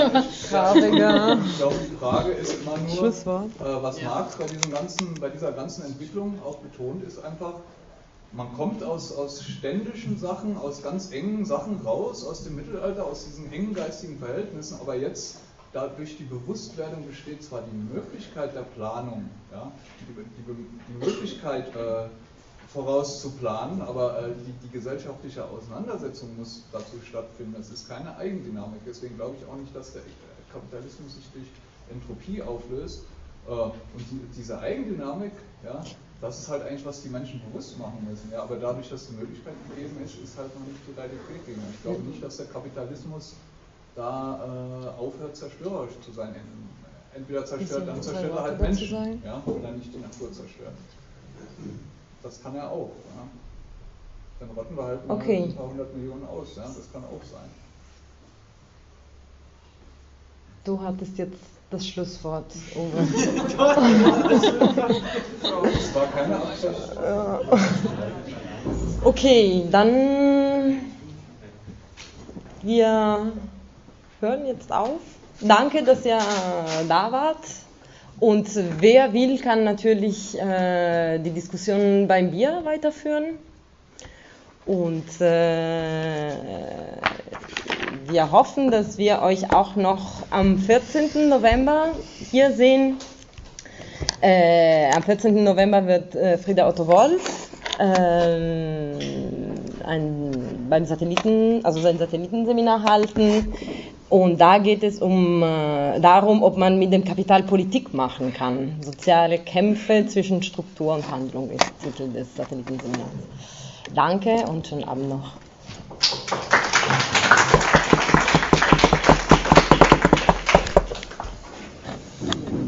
glaube, die Frage ist immer nur, was Marx bei dieser ganzen Entwicklung auch betont, ist einfach, man kommt aus ständischen Sachen, aus ganz engen Sachen raus, aus dem Mittelalter, aus diesen engen geistigen Verhältnissen, aber jetzt, durch die Bewusstwerdung besteht zwar die Möglichkeit der Planung, ja, die Möglichkeit vorauszuplanen, aber die gesellschaftliche Auseinandersetzung muss dazu stattfinden. Es ist keine Eigendynamik, deswegen glaube ich auch nicht, dass der Kapitalismus sich durch Entropie auflöst. Und diese Eigendynamik, ja, das ist halt eigentlich, was die Menschen bewusst machen müssen. Ja, aber dadurch, dass die Möglichkeit gegeben ist, ist halt noch nicht so Realität gegangen. Ich glaube nicht, dass der Kapitalismus da aufhört, zerstörerisch zu sein. entweder zerstört, dann zerstört er halt Menschen, ja, oder nicht die Natur zerstört. Das kann er auch. Ja. Dann rotten wir halt mal ein paar 100 Millionen aus, ja, das kann auch sein. Du hattest jetzt das Schlusswort, Uwe. Das war keine Absicht. Okay, dann wir hören jetzt auf. Danke, dass ihr da wart. Und wer will, kann natürlich die Diskussion beim Bier weiterführen. Und wir hoffen, dass wir euch auch noch am 14. November hier sehen. Am 14. November wird Frieda Otto-Wolf beim sein Satellitenseminar halten. Und da geht es darum, ob man mit dem Kapital Politik machen kann. Soziale Kämpfe zwischen Struktur und Handlung ist Titel des Satellitenseminars. Danke und schönen Abend noch.